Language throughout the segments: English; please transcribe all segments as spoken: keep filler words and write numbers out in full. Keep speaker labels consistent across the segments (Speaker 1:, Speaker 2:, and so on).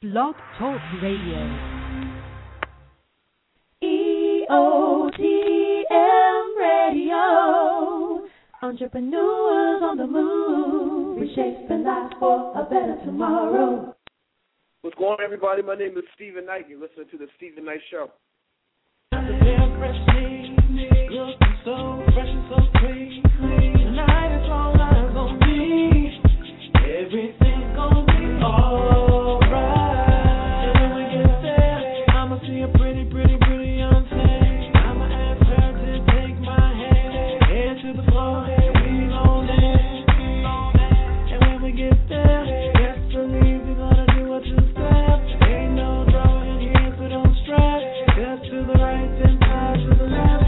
Speaker 1: Blog Talk Radio.
Speaker 2: E O T M Radio. Entrepreneurs on the move, reshaping life for a better tomorrow.
Speaker 3: What's going on, everybody? My name is Stephen Knight. You're listening to the Stephen Knight Show. So fresh and so clean. Tonight it's all eyes on me. Everything's gonna be alright. And when we get there, I'ma see a pretty, pretty, pretty young thing. I'ma ask her to take my hand, head to the floor, and we gon' dance. And when we get there, best believe we're gonna do a two-step. Ain't no trouble in here, so don't stress. Step to the right, then side to the left.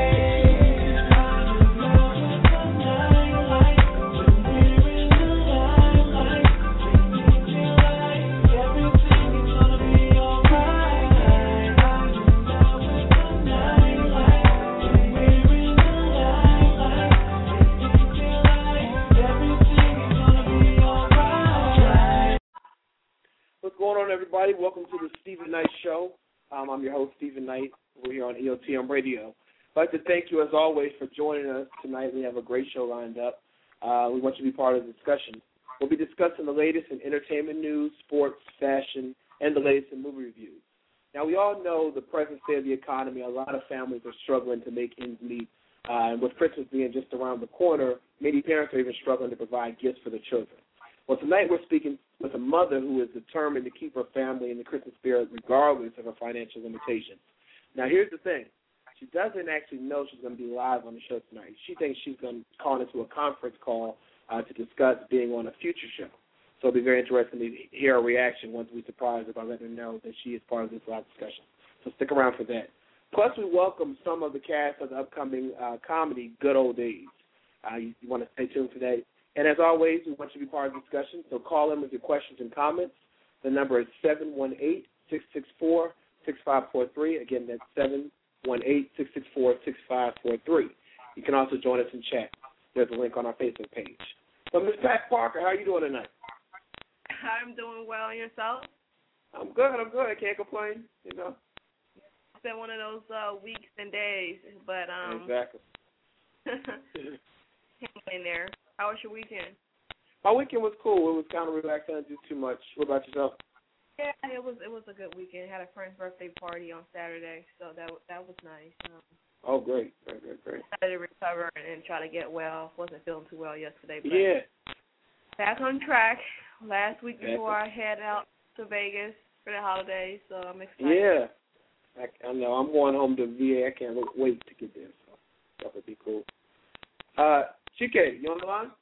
Speaker 3: What's going on, everybody? Welcome to the Stephen Knight Show. Um, I'm your host, Stephen Knight. We're here on E O T M Radio. I'd like to thank you, as always, for joining us tonight. We have a great show lined up. Uh, we want you to be part of the discussion. We'll be discussing the latest in entertainment news, sports, fashion, and the latest in movie reviews. Now, we all know the present state of the economy. A lot of families are struggling to make ends meet. Uh, and with Christmas being just around the corner, many parents are even struggling to provide gifts for their children. Well, tonight we're speaking with a mother who is determined to keep her family in the Christmas spirit regardless of her financial limitations. Now, here's the thing. She doesn't actually know she's going to be live on the show tonight. She thinks she's going to call into a conference call uh, to discuss being on a future show. So it'll be very interesting to hear her reaction once we surprise her by letting her know that she is part of this live discussion. So stick around for that. Plus, we welcome some of the cast of the upcoming uh, comedy, Good Old Days. Uh, you, you want to stay tuned for that. And as always, we want you to be part of the discussion, so call in with your questions and comments. The number is seven one eight, six six four, six five four three. Again, that's seven one eight, six six four, six five four three. You can also join us in chat. There's a link on our Facebook page. So, Miz Pat Parker, how are you doing tonight?
Speaker 4: I'm doing well. And yourself?
Speaker 3: I'm good. I'm good. I can't complain, you know.
Speaker 4: It's been one of those uh, weeks and days, but um.
Speaker 3: Exactly.
Speaker 4: hang in there. How was your weekend?
Speaker 3: My weekend was cool. It was kind of relaxed. I didn't do too much. What about yourself?
Speaker 4: Yeah, it was it was a good weekend. Had a friend's birthday party on Saturday, so that that was nice. Um,
Speaker 3: oh, great, great, great, great.
Speaker 4: Tried to recover and try to get well. Wasn't feeling too well yesterday, but
Speaker 3: yeah.
Speaker 4: Back on track. Last week before I head out to Vegas for the holidays, so I'm excited.
Speaker 3: Yeah, I, I know. I'm going home to V A. I can't wait to get there. So that would be cool. Uh. Chike, you on the line?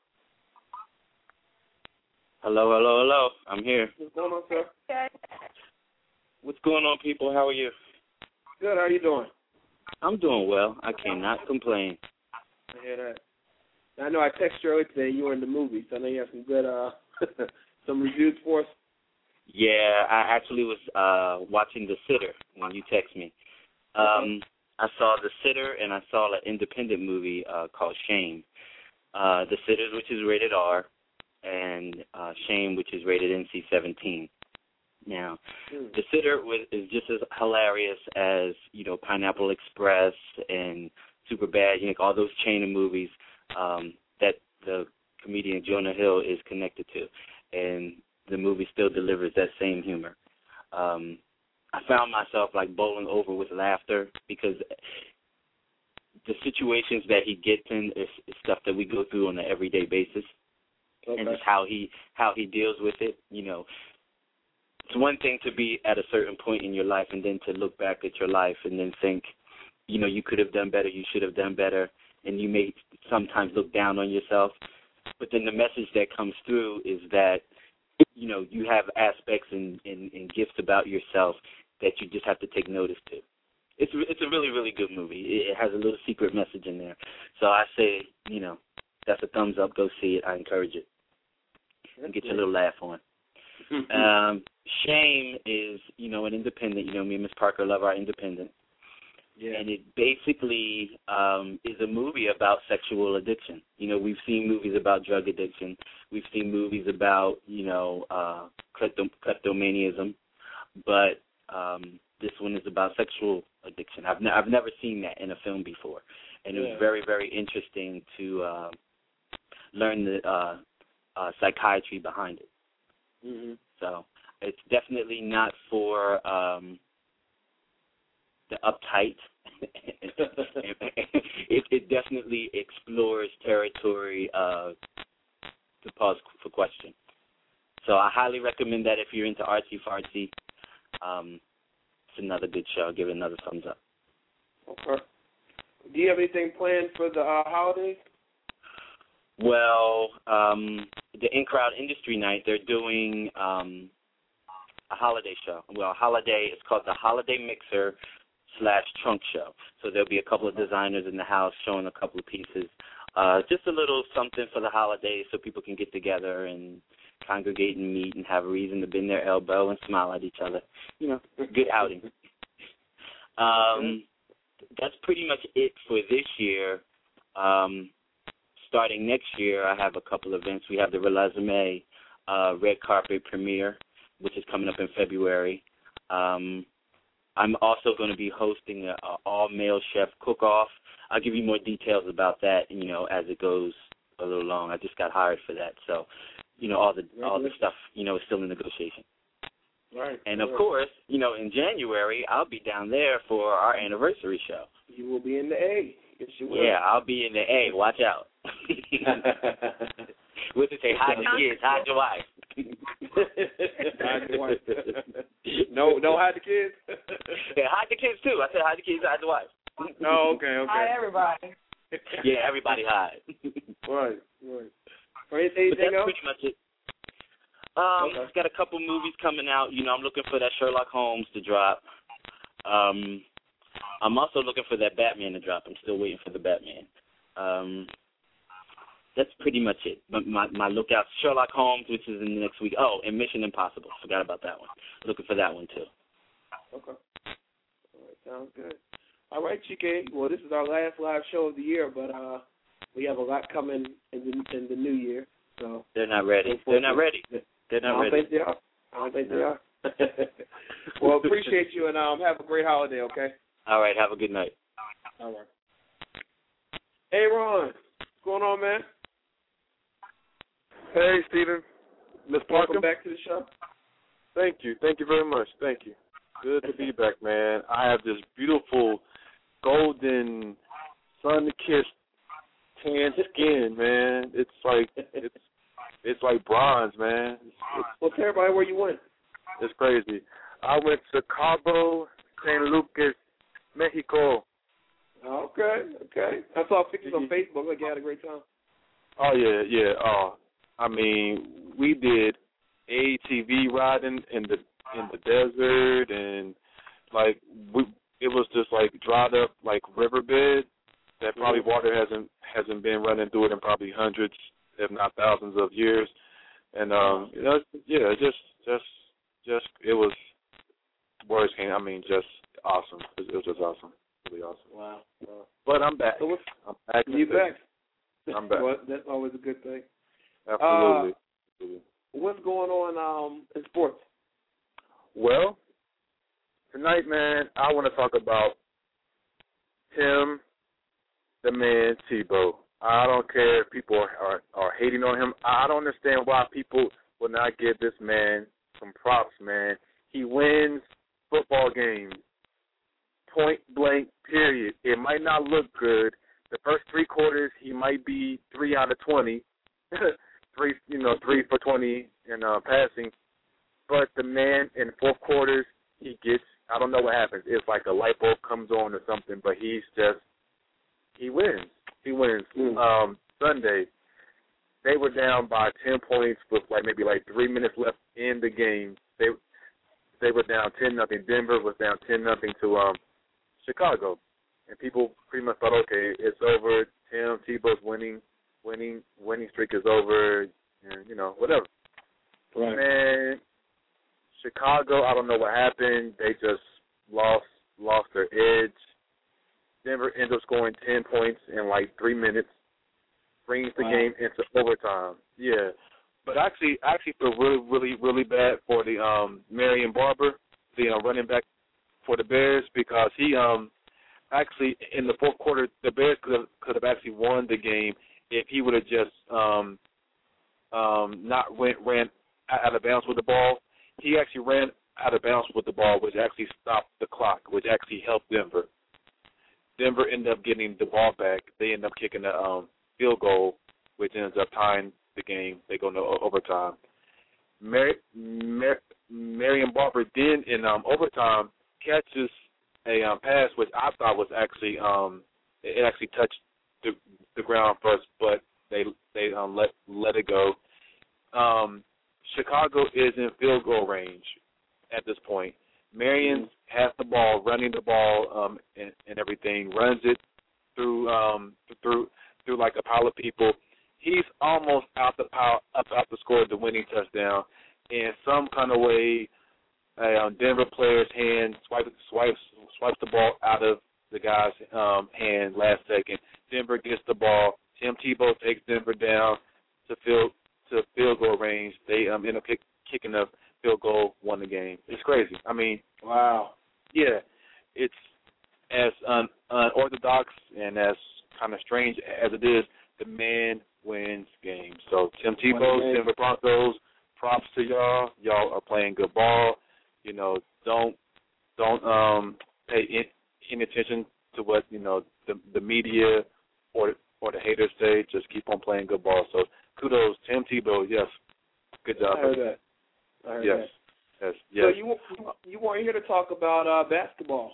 Speaker 5: Hello, hello, hello. I'm here.
Speaker 3: What's going on, sir?
Speaker 4: Okay.
Speaker 5: What's going on, people? How are you?
Speaker 3: Good. How are you doing?
Speaker 5: I'm doing well. I cannot complain.
Speaker 3: I hear that. I know I texted you earlier today. You were in the movie, so I know you have some good, uh, some reviews for us.
Speaker 5: Yeah, I actually was uh, watching The Sitter when you text me. Um, I saw The Sitter, and I saw an independent movie uh, called Shame. Uh, the Sitters, which is rated R, and uh, Shame, which is rated N C seventeen. Now, mm. The Sitter was, is just as hilarious as, you know, Pineapple Express and Superbad, you know, all those chain of movies um, that the comedian Jonah Hill is connected to. And the movie still delivers that same humor. Um, I found myself, like, bowling over with laughter because the situations that he gets in is, is stuff that we go through on an everyday basis, okay. And just how he how he deals with it. You know, it's one thing to be at a certain point in your life and then to look back at your life and then think, you know, you could have done better, you should have done better, and you may sometimes look down on yourself. But then the message that comes through is that, you know, you have aspects and, and, and gifts about yourself that you just have to take notice to. It's it's a really, really good movie. It has a little secret message in there. So I say, you know, that's a thumbs up. Go see it. I encourage it. And get your little laugh on. um, Shame is, you know, an independent. You know, me and Miss Parker love our independent.
Speaker 3: Yeah.
Speaker 5: And it basically um, is a movie about sexual addiction. You know, we've seen movies about drug addiction. We've seen movies about, you know, uh, kleptom- kleptomaniaism. But um, this one is about sexual addiction. I've, ne- I've never seen that in a film before. And it
Speaker 3: Yeah.
Speaker 5: was very, very interesting to uh, learn the uh, uh, psychiatry behind it.
Speaker 3: Mm-hmm.
Speaker 5: So it's definitely not for um, the uptight. it, it definitely explores territory uh, to pause for question. So I highly recommend that if you're into artsy fartsy. Um, it's another good show. I'll give it another thumbs up.
Speaker 3: Okay. Do you have anything planned for the uh, holidays?
Speaker 5: Well, um, the In-Crowd Industry Night, they're doing um, a holiday show. Well, a holiday, it's called the Holiday Mixer slash Trunk Show. So there'll be a couple of designers in the house showing a couple of pieces. Uh, just a little something for the holidays so people can get together and congregate and meet and have a reason to bend their elbow and smile at each other. You know, good outing. Um, that's pretty much it for this year. Um, starting next year, I have a couple events. We have the Resume uh, Red Carpet Premiere, which is coming up in February. Um, I'm also going to be hosting an all-male chef cook-off. I'll give you more details about that, you know, as it goes a little long. I just got hired for that, so you know all the all the stuff, you know, is still in negotiation.
Speaker 3: Right.
Speaker 5: And of
Speaker 3: right.
Speaker 5: course, you know, in January I'll be down there for our anniversary show.
Speaker 3: You will be in the A. Yes, you will.
Speaker 5: Yeah, I'll be in the A. Watch out. We'll just say hi to kids, hi to wife.
Speaker 3: Hide the wife. no, no, hide the kids.
Speaker 5: Yeah, hide the kids too. I said hi to kids, hide the wife.
Speaker 3: Oh, okay, okay.
Speaker 4: Hi, everybody.
Speaker 5: Yeah, everybody hide.
Speaker 3: Right, right. Or
Speaker 5: But
Speaker 3: anything
Speaker 5: that's
Speaker 3: else?
Speaker 5: pretty much it. Um,
Speaker 3: Okay.
Speaker 5: It's got a couple movies coming out. You know, I'm looking for that Sherlock Holmes to drop. Um, I'm also looking for that Batman to drop. I'm still waiting for the Batman. Um, that's pretty much it. But my my lookout, Sherlock Holmes, which is in the next week. Oh, and Mission Impossible. Forgot about that one. Looking for that one too.
Speaker 3: Okay. All right, sounds good. All right, Chike. Well, this is our last live show of the year, but uh, we have a lot coming in the in the new year. So
Speaker 5: They're not ready. They're not ready. They're not
Speaker 3: I don't
Speaker 5: ready.
Speaker 3: think they are. I don't think they are. Well, appreciate you, and um, have a great holiday. Okay.
Speaker 5: All right. Have a good night.
Speaker 3: All right. Hey, Ron. What's going on, man?
Speaker 6: Hey, Stephen. Miss
Speaker 3: Welcome
Speaker 6: Parkham.
Speaker 3: back to the show.
Speaker 6: Thank you. Thank you very much. Thank you. Good to be back, man. I have this beautiful golden sun-kissed tan skin, man. It's like it's it's like bronze, man. It's, it's,
Speaker 3: Well, tell everybody where you went.
Speaker 6: it's crazy. I went to Cabo San Lucas, Mexico.
Speaker 3: Okay, okay. I saw pictures on Facebook. Like you had a great time.
Speaker 6: Oh yeah, yeah. Oh, I mean, we did A T V riding in the in the desert, and like we, it was just like dried up like riverbed that probably
Speaker 3: Mm-hmm.
Speaker 6: water hasn't hasn't been running through it in probably hundreds, if not thousands of years. And um, you know, yeah, just just just it was words can't. I mean, just awesome. It, it was just awesome, really awesome.
Speaker 3: Wow. wow.
Speaker 6: But I'm back.
Speaker 3: So what's,
Speaker 6: I'm back.
Speaker 3: you back?
Speaker 6: I'm back.
Speaker 3: Well, that's always a good thing.
Speaker 6: Absolutely.
Speaker 3: Uh, what's going on um, in sports?
Speaker 6: Well, tonight, man, I want to talk about Tim, the man, Tebow. I don't care if people are, are, are hating on him. I don't understand why people will not give this man some props, man. He wins football games, point blank, period. It might not look good. The first three quarters, he might be three out of twenty, three, you know, three for twenty in uh, passing. But the man in fourth quarters, he gets, I don't know what happens. It's like a light bulb comes on or something, but he's just, he wins. He wins.
Speaker 3: Mm.
Speaker 6: Um, Sunday, they were down by ten points with like maybe like three minutes left in the game. They they were down ten nothing. Denver was down ten nothing to um Chicago, and people pretty much thought, okay, it's over. Tim Tebow's winning, winning, winning streak is over, and you know whatever.
Speaker 3: Right.
Speaker 6: Man, Chicago, I don't know what happened. They just lost lost their edge. Denver ends up scoring ten points in like three minutes, brings the
Speaker 3: Wow.
Speaker 6: game into overtime. Yeah, but actually, I actually feel really, really, really bad for the um, Marion Barber, the uh, running back for the Bears, because he um actually in the fourth quarter the Bears could have could have actually won the game if he would have just um um not went ran out of bounds with the ball. He actually ran out of bounds with the ball, which actually stopped the clock, which actually helped Denver. Denver ended up getting the ball back. They ended up kicking a um, field goal, which ends up tying the game. They go to overtime. Mar- Mar- Marion Barber then in um, overtime catches a um, pass, which I thought was actually um, it actually touched the, the ground first, but they they um, let let it go. Um, Chicago is in field goal range at this point. Marion has the ball, running the ball um, and, and everything, runs it through um, through through like a pile of people. He's almost out the pile, up out to score the winning touchdown. In some kind of way, a um, Denver player's hand swipes swipes swipes the ball out of the guy's um, hand last second. Denver gets the ball. Tim Tebow takes Denver down to field to field goal range. They um, end up kick, kicking a field goal, won the game. It's crazy. I mean,
Speaker 3: wow.
Speaker 6: Yeah, it's as un, unorthodox and as kind of strange as it is. The man wins games. So Tim Tebow, Denver Broncos, props to y'all. Y'all are playing good ball. You know, don't don't um pay in, any attention to what you know the the media or or the haters say. Just keep on playing good ball. So kudos, Tim Tebow. Yes, good job.
Speaker 3: I heard that. I heard
Speaker 6: yes.
Speaker 3: that.
Speaker 6: Yes, yes.
Speaker 3: So you you weren't here to talk about uh, basketball,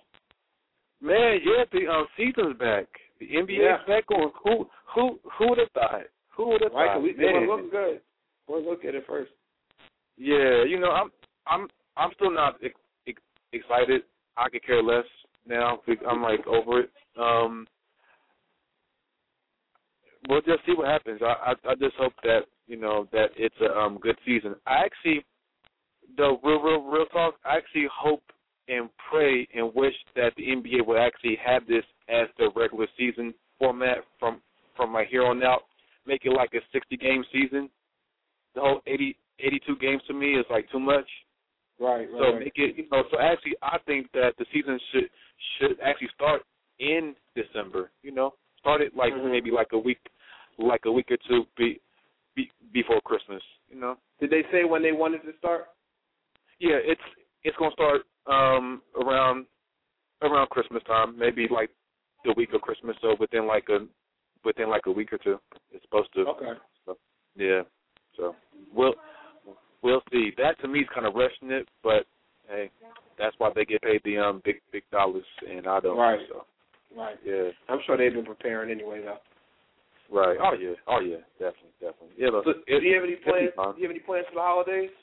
Speaker 6: man? Yeah, the um, season's back. The N B A's
Speaker 3: yeah.
Speaker 6: back on. Who who who would have thought? Who would have
Speaker 3: right,
Speaker 6: thought?
Speaker 3: We, it was looking good. We'll look at it first.
Speaker 6: Yeah, you know, I'm I'm I'm still not ex- ex- excited. I could care less now. I'm like over it. Um, we'll just see what happens. I, I I just hope that you know that it's a um, good season. I actually. The real, real, real talk, I actually hope and pray and wish that the N B A will actually have this as the regular season format from from like here on out. Make it like a sixty-game season. The whole eighty, eighty-two games to me is like too much.
Speaker 3: Right, right.
Speaker 6: So make it, you know. So actually, I think that the season should should actually start in December. You know, start it like
Speaker 3: mm-hmm.
Speaker 6: maybe like a week, like a week or two be, be, before Christmas. You know.
Speaker 3: Did they say when they wanted to start?
Speaker 6: Yeah, it's it's gonna start um, around around Christmas time, maybe like the week of Christmas. So within like a within like a week or two, it's supposed to.
Speaker 3: Okay.
Speaker 6: So, yeah. So we'll we'll see. That to me is kind of rushing it, but hey, that's why they get paid the um big big dollars, and I don't.
Speaker 3: Right.
Speaker 6: So.
Speaker 3: Right.
Speaker 6: Yeah.
Speaker 3: I'm sure they've been preparing anyway, though.
Speaker 6: Right. Oh yeah. Oh yeah. Definitely. Definitely. Yeah. Look,
Speaker 3: So,
Speaker 6: it,
Speaker 3: do you have any plans?
Speaker 6: Huh?
Speaker 3: Do you have any plans for the holidays?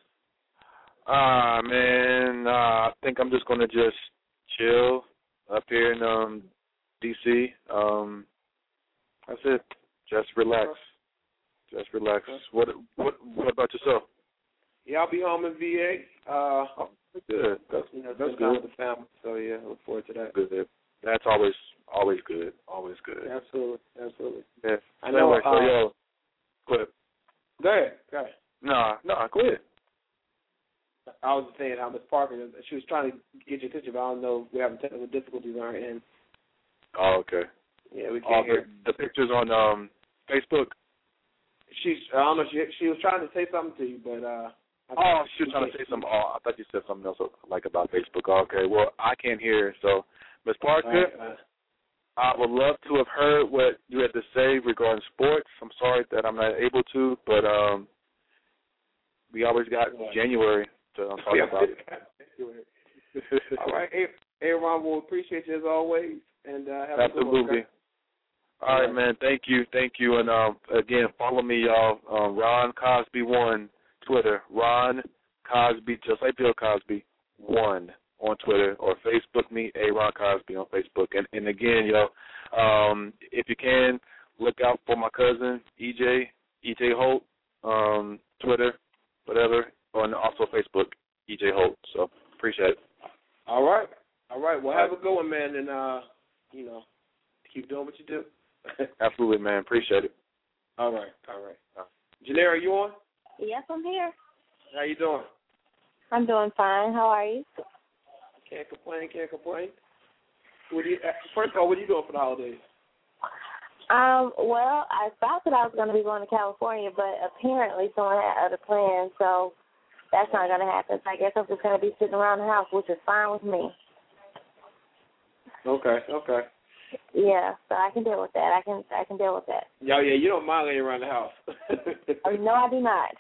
Speaker 6: Ah, uh, man, uh, I think I'm just going to just chill up here in um, D C. Um, that's it. Just relax. Just relax. What What What about yourself?
Speaker 3: Yeah, I'll be home in V A. Uh,
Speaker 6: oh, good. That's,
Speaker 3: you know,
Speaker 6: that's
Speaker 3: spend time
Speaker 6: good.
Speaker 3: with the family. So, yeah, I look forward to that.
Speaker 6: Good. That's always always good. Always good.
Speaker 3: Absolutely. Absolutely.
Speaker 6: Yeah.
Speaker 3: I know.
Speaker 6: Anyway, so,
Speaker 3: uh,
Speaker 6: yo, go ahead.
Speaker 3: Go ahead. Go ahead.
Speaker 6: Nah, nah, go ahead.
Speaker 3: I was saying how Miss Parker, she was trying to get your attention, but I don't know if we're having technical difficulties on her end.
Speaker 6: Oh, okay.
Speaker 3: Yeah, we
Speaker 6: All
Speaker 3: can't hear.
Speaker 6: the, the pictures on um Facebook.
Speaker 3: She's, I don't know, she she was trying to say something to you, but uh. I
Speaker 6: Oh, she was trying to say something. Oh, I thought you said something else like about Facebook. Okay, well, I can't hear. So, Miss Parker,
Speaker 3: right, uh,
Speaker 6: I would love to have heard what you had to say regarding sports. I'm sorry that I'm not able to, but um, we always got what? January. So I'm talking about it.
Speaker 3: All right, hey, hey, Ron, we'll appreciate you as always, and uh, have
Speaker 6: absolutely.
Speaker 3: a good one.
Speaker 6: All right, man. Thank you, thank you, and um, again, follow me, y'all. Um, Ron Cosby one Twitter. Ron Cosby, just like Bill Cosby, one on Twitter, or Facebook me, a Ron Cosby on Facebook. And and again, yo, um, if you can, look out for my cousin E J E J Holt, um, Twitter, whatever. And also Facebook, E J Holt. So appreciate it.
Speaker 3: All right, all right. Well, have a good one, man, and uh, you know, keep doing what you do.
Speaker 6: Absolutely, man. Appreciate it.
Speaker 3: All right, all right. Uh, Janelle, are you on?
Speaker 7: Yes, I'm here.
Speaker 3: How you doing?
Speaker 7: I'm doing fine. How are you?
Speaker 3: Can't complain, can't complain. What do you, first of all, what are you doing for the holidays?
Speaker 7: Um, well, I thought that I was going to be going to California, but apparently someone had other plans, so that's not going to happen. So I guess I'm just going to be sitting around the house, which is fine with me.
Speaker 3: Okay, okay.
Speaker 7: Yeah, so I can deal with that. I can I can deal with that.
Speaker 3: Yeah, yeah, you don't mind laying around the house.
Speaker 7: Oh, no, I do not.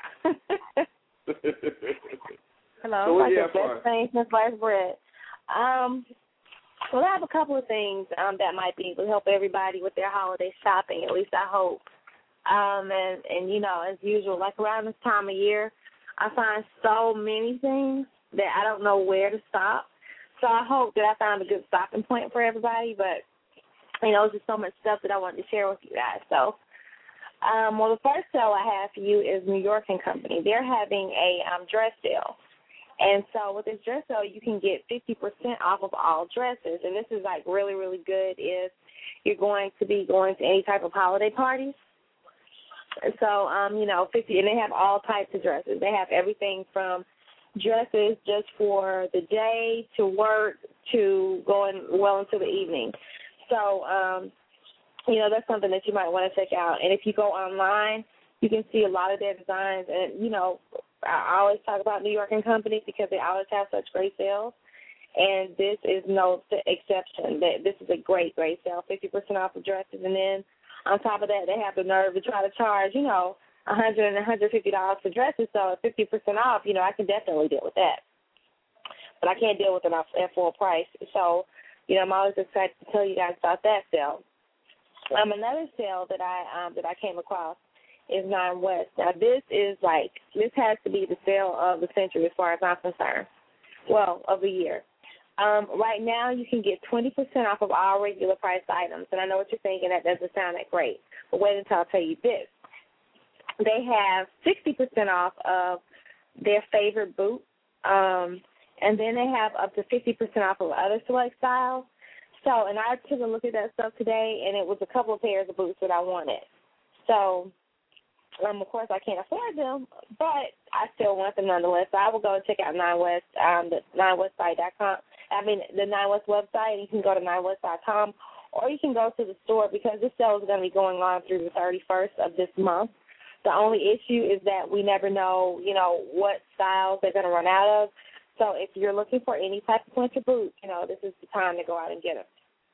Speaker 7: Hello,
Speaker 3: so what
Speaker 7: like
Speaker 3: do you
Speaker 7: the
Speaker 3: have for
Speaker 7: best thing since sliced bread. Um, well, I have a couple of things um, that might be will help everybody with their holiday shopping. At least I hope. Um, and and you know, as usual, like around this time of year, I find so many things that I don't know where to stop. So I hope that I found a good stopping point for everybody, but, you know, there's just so much stuff that I wanted to share with you guys. So, um, well, the first sale I have for you is New York and Company. They're having a um, dress sale. And so with this dress sale, you can get fifty percent off of all dresses. And this is, like, really, really good if you're going to be going to any type of holiday parties. So, um, you know, fifty, and they have all types of dresses. They have everything from dresses just for the day to work to going well into the evening. So, um, you know, that's something that you might want to check out. And if you go online, you can see a lot of their designs. And, you know, I always talk about New York and Company because they always have such great sales. And this is no exception. This is a great, great sale, fifty percent off of dresses. And then on top of that, they have the nerve to try to charge, you know, one hundred dollars and one hundred fifty dollars for dresses, so at fifty percent off, you know, I can definitely deal with that. But I can't deal with it at full price. So, you know, I'm always excited to tell you guys about that sale. Um, another sale that I um, that I came across is Nine West. Now, this is like, this has to be the sale of the century as far as I'm concerned. Well, of the year. Um, right now, you can get twenty percent off of all regular priced items. And I know what you're thinking, that doesn't sound that great. But wait until I tell you this. They have sixty percent off of their favorite boot, um, and then they have up to fifty percent off of other select styles. So, and I took a look at that stuff today, and it was a couple of pairs of boots that I wanted. So, um, of course, I can't afford them, but I still want them nonetheless. So I will go and check out Nine West, um, the nine west site dot com. I mean, the Nine West website, and you can go to nine west dot com, or you can go to the store because this sale is going to be going on through the thirty-first of this month. The only issue is that we never know, you know, what styles they're going to run out of. So if you're looking for any type of winter boot, you know, this is the time to go out and get them.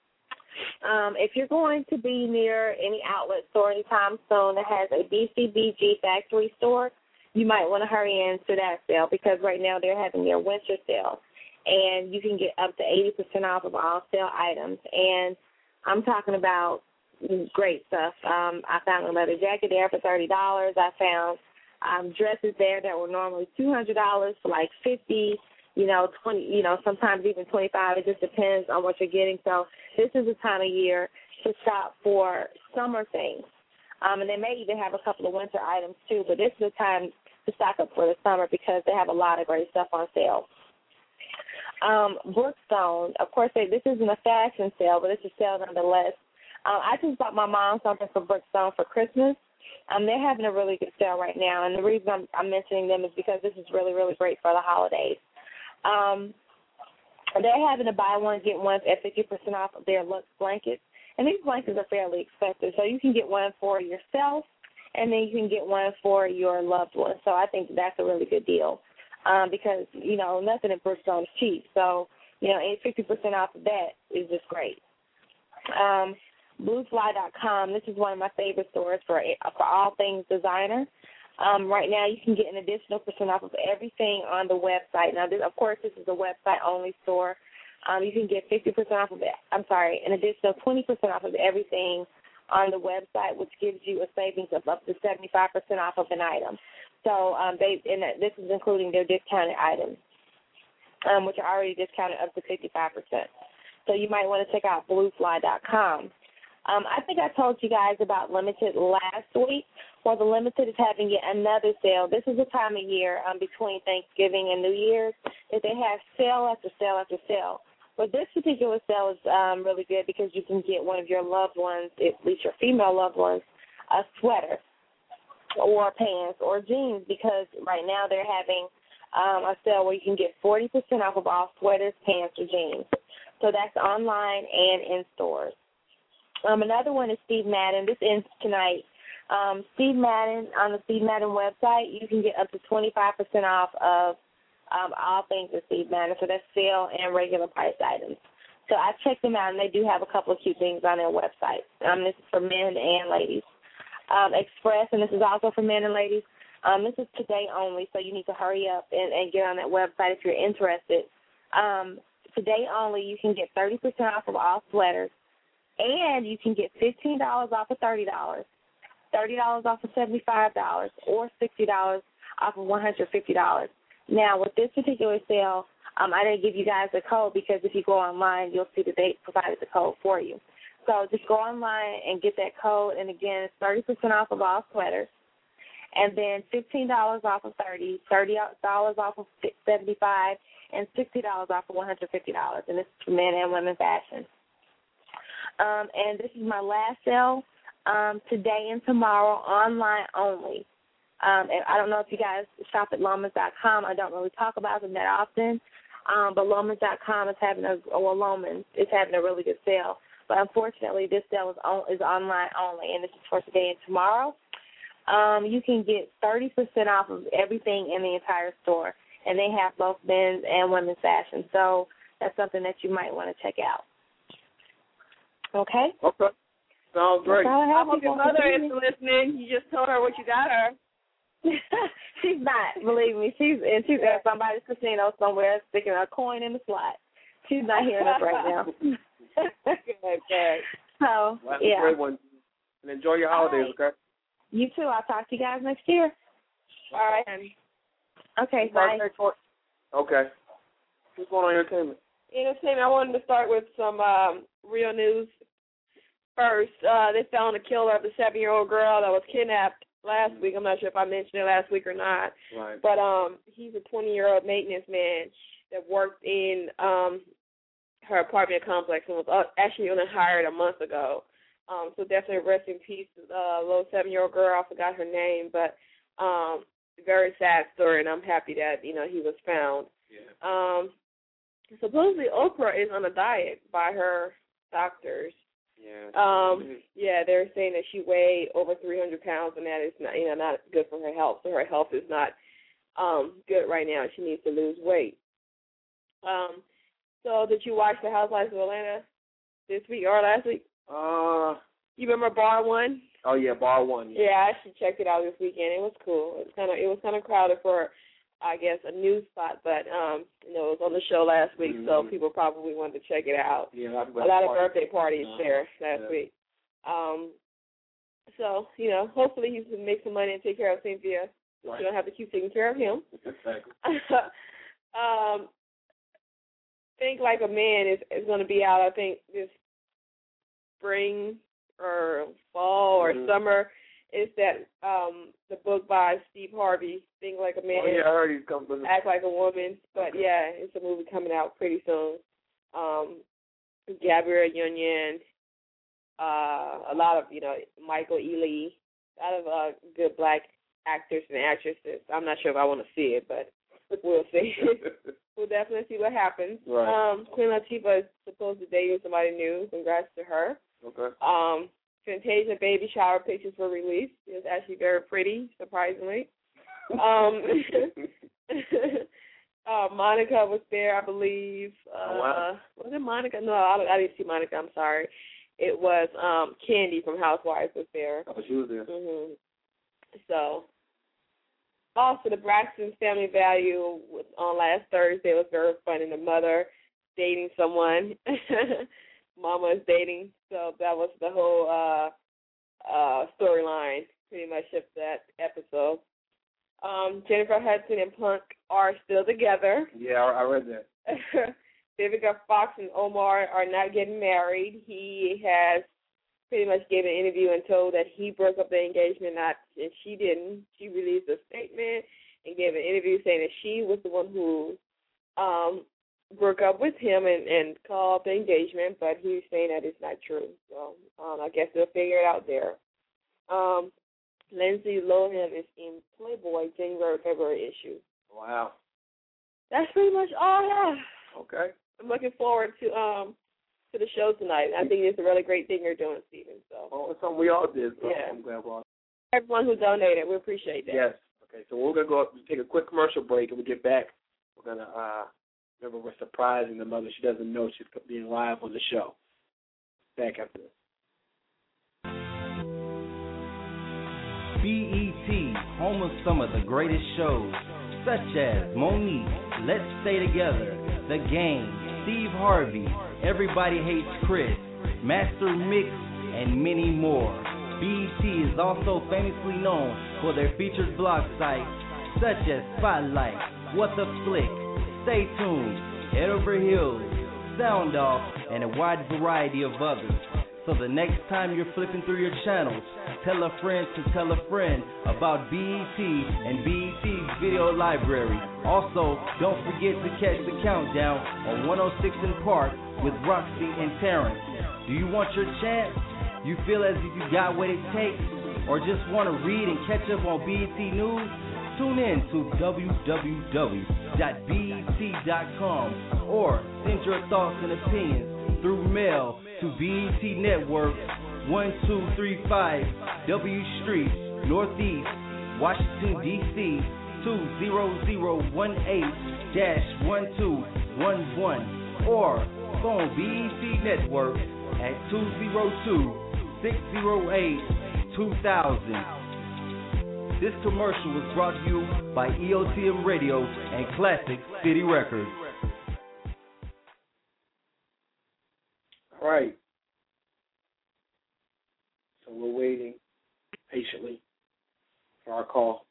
Speaker 7: Um, if you're going to be near any outlet store anytime soon that has a B C B G factory store, you might want to hurry into that sale because right now they're having their winter sale. And you can get up to eighty percent off of all sale items. And I'm talking about great stuff. Um, I found a leather jacket there for thirty dollars. I found um, dresses there that were normally two hundred dollars for like fifty dollars, you know, twenty, you know, sometimes even twenty-five dollars. It just depends on what you're getting. So this is the time of year to shop for summer things. Um, and they may even have a couple of winter items too, but this is the time to stock up for the summer because they have a lot of great stuff on sale. Um, Brookstone, of course, they, this isn't a fashion sale, but it's a sale nonetheless. Um, I just bought my mom something for Brookstone for Christmas. Um, they're having a really good sale right now, and the reason I'm, I'm mentioning them is because this is really, really great for the holidays. Um, they're having a buy one, get one at fifty percent off of their Lux blankets, and these blankets are fairly expensive, so you can get one for yourself, and then you can get one for your loved one. So I think that's a really good deal um, because, you know, nothing at Brookstone is cheap. So, you know, fifty percent off of that is just great. Um, blue fly dot com, this is one of my favorite stores for for all things designer. Um, right now you can get an additional percent off of everything on the website. Now, this, of course, this is a website-only store. Um, you can get fifty percent off of it. I'm sorry, an additional twenty percent off of everything on the website, which gives you a savings of up to seventy-five percent off of an item. So um, they, and this is including their discounted items, um, which are already discounted up to fifty-five percent. So you might want to check out blue fly dot com. Um, I think I told you guys about Limited last week. Well, the Limited is having yet another sale. This is the time of year um, between Thanksgiving and New Year's that they have sale after sale after sale But this particular sale is um, really good because you can get one of your loved ones, at least your female loved ones, a sweater or pants or jeans, because right now they're having um, a sale where you can get forty percent off of all sweaters, pants, or jeans. So that's online and in stores. Um, another one is Steve Madden. This ends tonight. Um, Steve Madden, on the Steve Madden website, you can get up to twenty-five percent off of um, all things at Steve Madden. So that's sale and regular price items. So I checked them out, and they do have a couple of cute things on their website. Um, this is for men and ladies. Um, Express, and this is also for men and ladies. Um, this is today only, so you need to hurry up and, and get on that website if you're interested. Um, today only, you can get thirty percent off of all sweaters, and you can get fifteen dollars off of thirty dollars, thirty dollars off of seventy-five dollars, or sixty dollars off of one hundred fifty dollars. Now, with this particular sale, um, I didn't give you guys the code because if you go online, you'll see that they provided the code for you. So just go online and get that code, and again, it's thirty percent off of all sweaters, and then fifteen dollars off of thirty, thirty dollars off of seventy-five, and sixty dollars off of one hundred fifty dollars, and this is for men and women fashion. Um, and this is my last sale um, today and tomorrow, online only. Um, and I don't know if you guys shop at Lomas dot com. I don't really talk about them that often, um, but Lomas dot com is having a well, Lomas is having a really good sale. But unfortunately, this sale is, on, is online only, and this is for today and tomorrow. Um, you can get thirty percent off of everything in the entire store, and they have both men's and women's fashion. So that's something that you might want to check out. Okay?
Speaker 3: Okay. Sounds great.
Speaker 4: I hope your mother is listening. You just told her what you got her.
Speaker 7: She's not, believe me. She's and she's at somebody's casino somewhere sticking a coin in the slot. She's not hearing us right now.
Speaker 4: Okay.
Speaker 7: So,
Speaker 3: well,
Speaker 7: yeah.
Speaker 3: Great one. And enjoy your holidays,
Speaker 7: right.
Speaker 3: okay?
Speaker 7: You too. I'll talk to you guys next year.
Speaker 4: All right, honey.
Speaker 7: Okay, bye.
Speaker 3: Okay. What's going on in entertainment?
Speaker 4: Entertainment, I wanted to start with some um, real news first. Uh, they found the killer of the seven-year-old girl that was kidnapped last week. I'm not sure if I mentioned it last week or not.
Speaker 3: Right.
Speaker 4: But um, he's a twenty-year-old maintenance man that worked in um, her apartment complex and was uh, actually only hired a month ago. Um, so definitely rest in peace, uh, little seven-year-old girl. I forgot her name, but um, very sad story, and I'm happy that, you know, he was found.
Speaker 3: Yeah.
Speaker 4: Um, supposedly Oprah is on a diet by her doctors.
Speaker 3: Yeah.
Speaker 4: Um, yeah, they're saying that she weighed over three hundred pounds, and that is not, you know, not good for her health. So her health is not um, good right now. She needs to lose weight. Um, so did you watch The Housewives of Atlanta this week or last week?
Speaker 3: Uh.
Speaker 4: You remember Bar One?
Speaker 3: Oh yeah, Bar One. Yeah,
Speaker 4: yeah I actually checked it out this weekend. It was cool. It was kind of it was kind of crowded for, I guess, a news spot, but um, you know, it was on the show last week, mm-hmm. so people probably wanted to check it out.
Speaker 3: Yeah, a
Speaker 4: lot, a lot of birthday parties
Speaker 3: uh,
Speaker 4: there last
Speaker 3: yeah. week.
Speaker 4: Um, so you know, hopefully he can make some money and take care of Cynthia.
Speaker 3: Right.
Speaker 4: You don't have to keep taking care of him.
Speaker 3: Exactly.
Speaker 4: um, Think Like a Man is is going to be out, I think, this spring or fall or mm-hmm. summer. It's that um, the book by Steve Harvey, Think Like a Man.
Speaker 3: Oh, yeah, I heard he's coming.
Speaker 4: Act Like a Woman. But,
Speaker 3: okay.
Speaker 4: yeah, it's a movie coming out pretty soon. Um, Gabrielle Union, uh, a lot of, you know, Michael Ealy, a lot of uh, good black actors and actresses. I'm not sure if I want to see it, but we'll see. We'll definitely see what happens.
Speaker 3: Right.
Speaker 4: Um, Queen Latifah is supposed to date somebody new. Congrats to her.
Speaker 3: Okay.
Speaker 4: Um, Fantasia baby shower pictures were released. It was actually very pretty, surprisingly. Um, uh, Monica was there, I believe. Uh,
Speaker 3: oh, wow.
Speaker 4: Was it Monica? No, I, I didn't see Monica. I'm sorry. It was um, Candy from Housewives was there.
Speaker 3: Oh, she was there.
Speaker 4: Mm-hmm. So, also the Braxton Family Value was on last Thursday. It was very funny. The mother dating someone. Mama is dating. So that was the whole uh, uh, storyline, pretty much, of that episode. Um, Jennifer Hudson and Punk are still together.
Speaker 3: Yeah, I, I read that.
Speaker 4: Vivica Fox and Omar are not getting married. He has pretty much gave an interview and told that he broke up the engagement, not and she didn't. She released a statement and gave an interview saying that she was the one who um, broke up with him and, and call up the engagement, but he's saying that it's not true. So um, I guess they'll figure it out there. Um, Lindsay Lohan is in Playboy January, February issue.
Speaker 3: Wow.
Speaker 4: That's pretty much all I have.
Speaker 3: Okay.
Speaker 4: I'm looking forward to um to the show tonight. I think it's a really great thing you're doing, Stephen. So.
Speaker 3: Well, it's something we all did. So
Speaker 4: yeah.
Speaker 3: I'm glad we're all.
Speaker 4: Everyone who donated, we appreciate that.
Speaker 3: Yes. Okay. So we're gonna go up, take a quick commercial break, and we get back. We're gonna uh, remember we're surprising the mother. She doesn't know she's being live on the show. Back after this.
Speaker 8: B E T, home of some of the greatest shows, such as Monique, Let's Stay Together, The Game, Steve Harvey, Everybody Hates Chris, Master Mix, and many more. B E T is also famously known for their featured blog sites, such as Spotlight, What the Flick, Stay Tuned, Head Over Heels, Sound Off, and a wide variety of others. So the next time you're flipping through your channels, tell a friend to tell a friend about B E T and B E T's video library. Also, don't forget to catch the countdown on one oh six in Park with Roxy and Terrence. Do you want your chance? You feel as if you got what it takes? Or just want to read and catch up on B E T News? Tune in to w w w dot b e t dot com or send your thoughts and opinions through mail to B E T Network, one two three five W Street, Northeast, Washington, D C two zero zero one eight dash one two one one, or phone B E T Network at two zero two, six zero eight, two thousand. This commercial was brought to you by E O T M Radio and Classic City Records.
Speaker 3: All right. So we're waiting patiently for our call.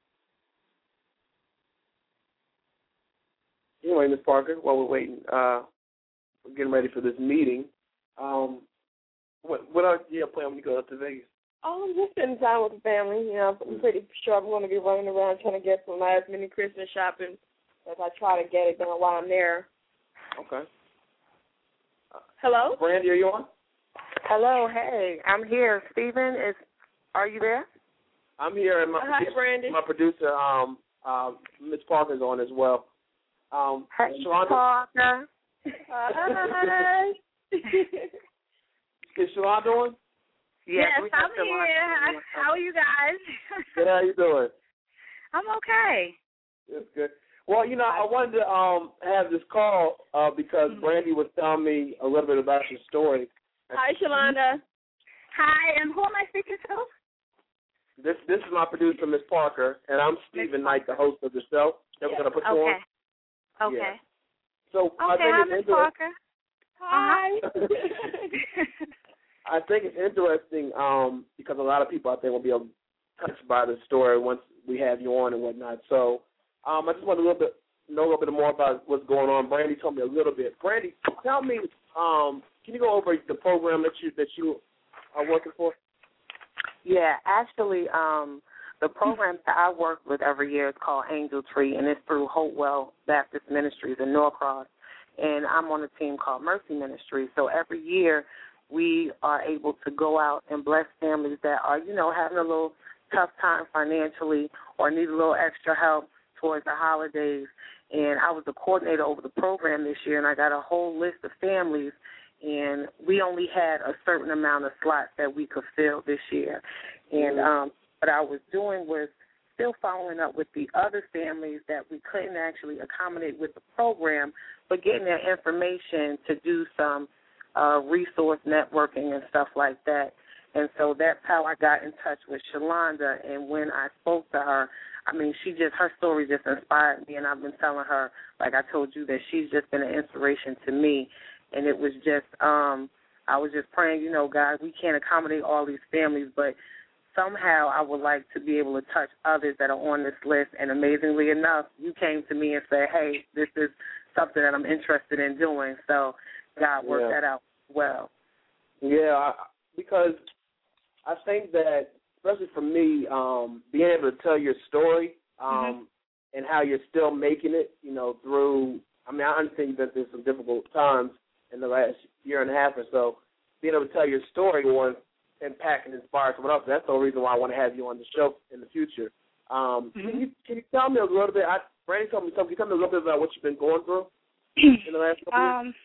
Speaker 3: Anyway, Miz Parker, while we're waiting, uh, we're getting ready for this meeting. Um, what what are you plan when you go up to Vegas?
Speaker 4: Oh, I'm just spending time with the family. You know, I'm pretty sure I'm going to be running around trying to get some last minute Christmas shopping as I try to get it done while I'm there.
Speaker 3: Okay.
Speaker 4: Hello?
Speaker 3: Brandy, are you on?
Speaker 9: Hello, hey, I'm here. Stephen, is are you there?
Speaker 3: I'm here, and my
Speaker 4: Hi,
Speaker 3: producer,
Speaker 4: Brandy.
Speaker 3: my producer, um, uh, Miz Parker's on as well. Um,
Speaker 9: Hey,
Speaker 3: Shalonda,
Speaker 9: Parker.
Speaker 4: Hi.
Speaker 3: is Shalonda on?
Speaker 9: Yes,
Speaker 10: Yes,
Speaker 9: we
Speaker 10: I'm
Speaker 9: have to
Speaker 10: here.
Speaker 9: watch
Speaker 10: How, how are you guys?
Speaker 3: Good, how you doing?
Speaker 10: I'm okay.
Speaker 3: That's good. Well, you know, I wanted to um have this call uh, because Brandy was telling me a little bit about your story.
Speaker 4: Hi, Shalonda.
Speaker 10: Hi, and who am I speaking to?
Speaker 3: This this is my producer, Miz Parker, and I'm Stephen Knight, the host of the show that we're going to put you
Speaker 10: Okay.
Speaker 3: on.
Speaker 10: Okay.
Speaker 3: Yeah. So I
Speaker 10: Okay,
Speaker 3: think
Speaker 10: hi,
Speaker 3: it's
Speaker 10: Miss
Speaker 3: interesting.
Speaker 10: Parker.
Speaker 4: Hi.
Speaker 3: I think it's interesting um, because a lot of people, I think, will be touched by the story once we have you on and whatnot. So um, I just want a little bit know a little bit more about what's going on. Brandy told me a little bit. Brandy, tell me, um, can you go over the program that you that you are working for?
Speaker 9: Yeah, actually, um, the program that I work with every year is called Angel Tree, and it's through Hopewell Baptist Ministries in Norcross, and I'm on a team called Mercy Ministries. So every year we are able to go out and bless families that are, you know, having a little tough time financially or need a little extra help towards the holidays. And I was the coordinator over the program this year, and I got a whole list of families, and we only had a certain amount of slots that we could fill this year. And um, what I was doing was still following up with the other families that we couldn't actually accommodate with the program, but getting their information to do some uh, resource networking and stuff like that. And so that's how I got in touch with Shalonda. And when I spoke to her, I mean, she just, her story just inspired me, and I've been telling her, like I told you, that she's just been an inspiration to me. And it was just, um, I was just praying, you know, God, we can't accommodate all these families, but somehow I would like to be able to touch others that are on this list. And amazingly enough, you came to me and said, hey, this is something that I'm interested in doing. So God worked
Speaker 3: Yeah.
Speaker 9: that out well.
Speaker 3: Yeah, I, because I think that, especially for me, um, being able to tell your story um,
Speaker 10: Mm-hmm.
Speaker 3: and how you're still making it, you know, through I mean, I understand you've been through some difficult times in the last year and a half or so. Being able to tell your story will impact and inspire someone else. That's the whole reason why I want to have you on the show in the future. Um, mm-hmm. Can you can you tell me a little bit? I, Brandy told me something. Can you tell me a little bit about what you've been going through in the last couple
Speaker 10: um,
Speaker 3: years?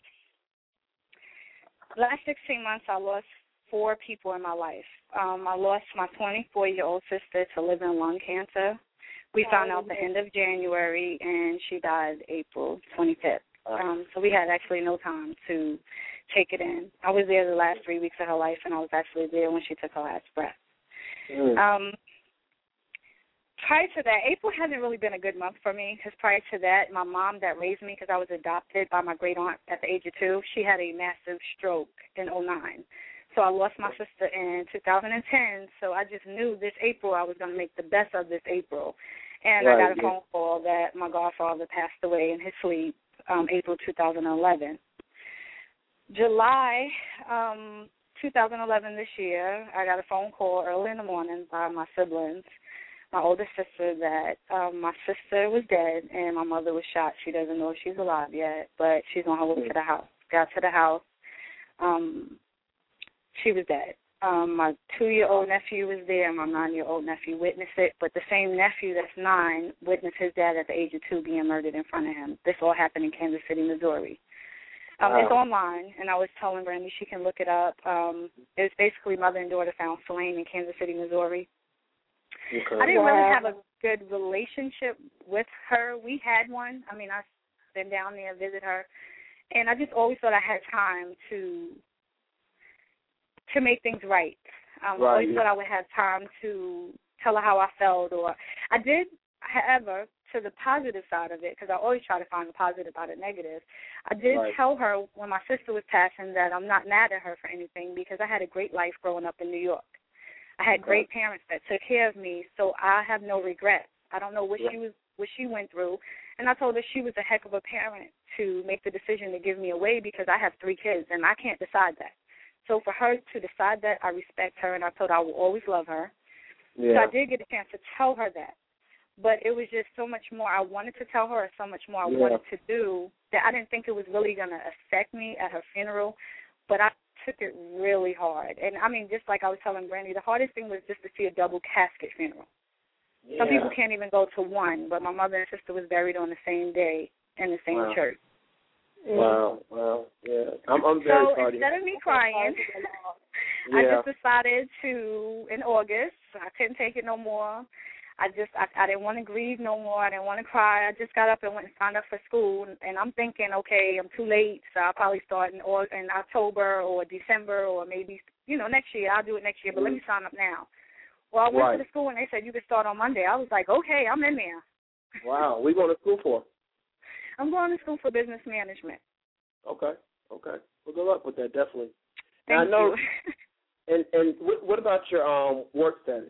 Speaker 10: Last sixteen months, I lost four people in my life. Um, I lost my twenty-four-year-old sister to living lung cancer. We found out the end of January, and she died April twenty-fifth. Um, so we had actually no time to take it in. I was there the last three weeks of her life, and I was actually there when she took her last breath. Mm. Um, prior to that, April hasn't really been a good month for me, because prior to that, my mom that raised me, because I was adopted by my great-aunt at the age of two, she had a massive stroke in oh nine. So I lost my sister in two thousand ten, so I just knew this April I was going to make the best of this April. And right, I got a yeah. phone call that my godfather passed away in his sleep um, April two thousand eleven. July um, two thousand eleven this year, I got a phone call early in the morning by my siblings, my older sister, that um, my sister was dead and my mother was shot. She doesn't know if she's alive yet, but she's on her way to the house. Got to the house. Um, she was dead. Um, my two-year-old nephew was there, and my nine-year-old nephew witnessed it, but the same nephew that's nine witnessed his dad at the age of two being murdered in front of him. This all happened in Kansas City, Missouri. Um, wow. It's online, and I was telling Brandy she can look it up. Um, it was basically mother and daughter found slain in Kansas City, Missouri. Okay. I didn't wow. really have a good relationship with her. We had one. I mean, I've been down there, visit her, and I just always thought I had time to to make things right. Um, right. I always thought I would have time to tell her how I felt, or I did, however, to the positive side of it, because I always try to find the positive out of negative. I did right. tell her when my sister was passing that I'm not mad at her for anything, because I had a great life growing up in New York. I had okay. great parents that took care of me, so I have no regrets. I don't know what yeah. she was, what she went through, and I told her she was a heck of a parent to make the decision to give me away, because I have three kids and I can't decide that. So for her to decide that, I respect her, and I told her I will always love her. Yeah. So I did get a chance to tell her that. But it was just so much more I wanted to tell her, or so much more I yeah. wanted to do, that I didn't think it was really going to affect me at her funeral. But I took it really hard. And, I mean, just like I was telling Brandy, the hardest thing was just to see a double casket funeral. Yeah. Some people can't even go to one, but my mother and sister was buried on the same day in the same
Speaker 3: wow.
Speaker 10: church.
Speaker 3: Wow, wow, yeah. I'm, I'm very
Speaker 10: so
Speaker 3: sorry.
Speaker 10: So instead of me crying, yeah. I just decided to, in August, I couldn't take it no more. I just, I, I didn't want to grieve no more. I didn't want to cry. I just got up and went and signed up for school. And I'm thinking, okay, I'm too late, so I'll probably start in, or, in October or December, or maybe, you know, next year. I'll do it next year, but mm-hmm. let me sign up now. Well, I went right. to the school, and they said, you can start on Monday. I was like, okay, I'm in there.
Speaker 3: Wow. What are you going to school for?
Speaker 10: I'm going to school for business management.
Speaker 3: Okay, okay. Well, good luck with that, definitely.
Speaker 10: Thank
Speaker 3: now, I know,
Speaker 10: you.
Speaker 3: And, and what, what about your um, work status?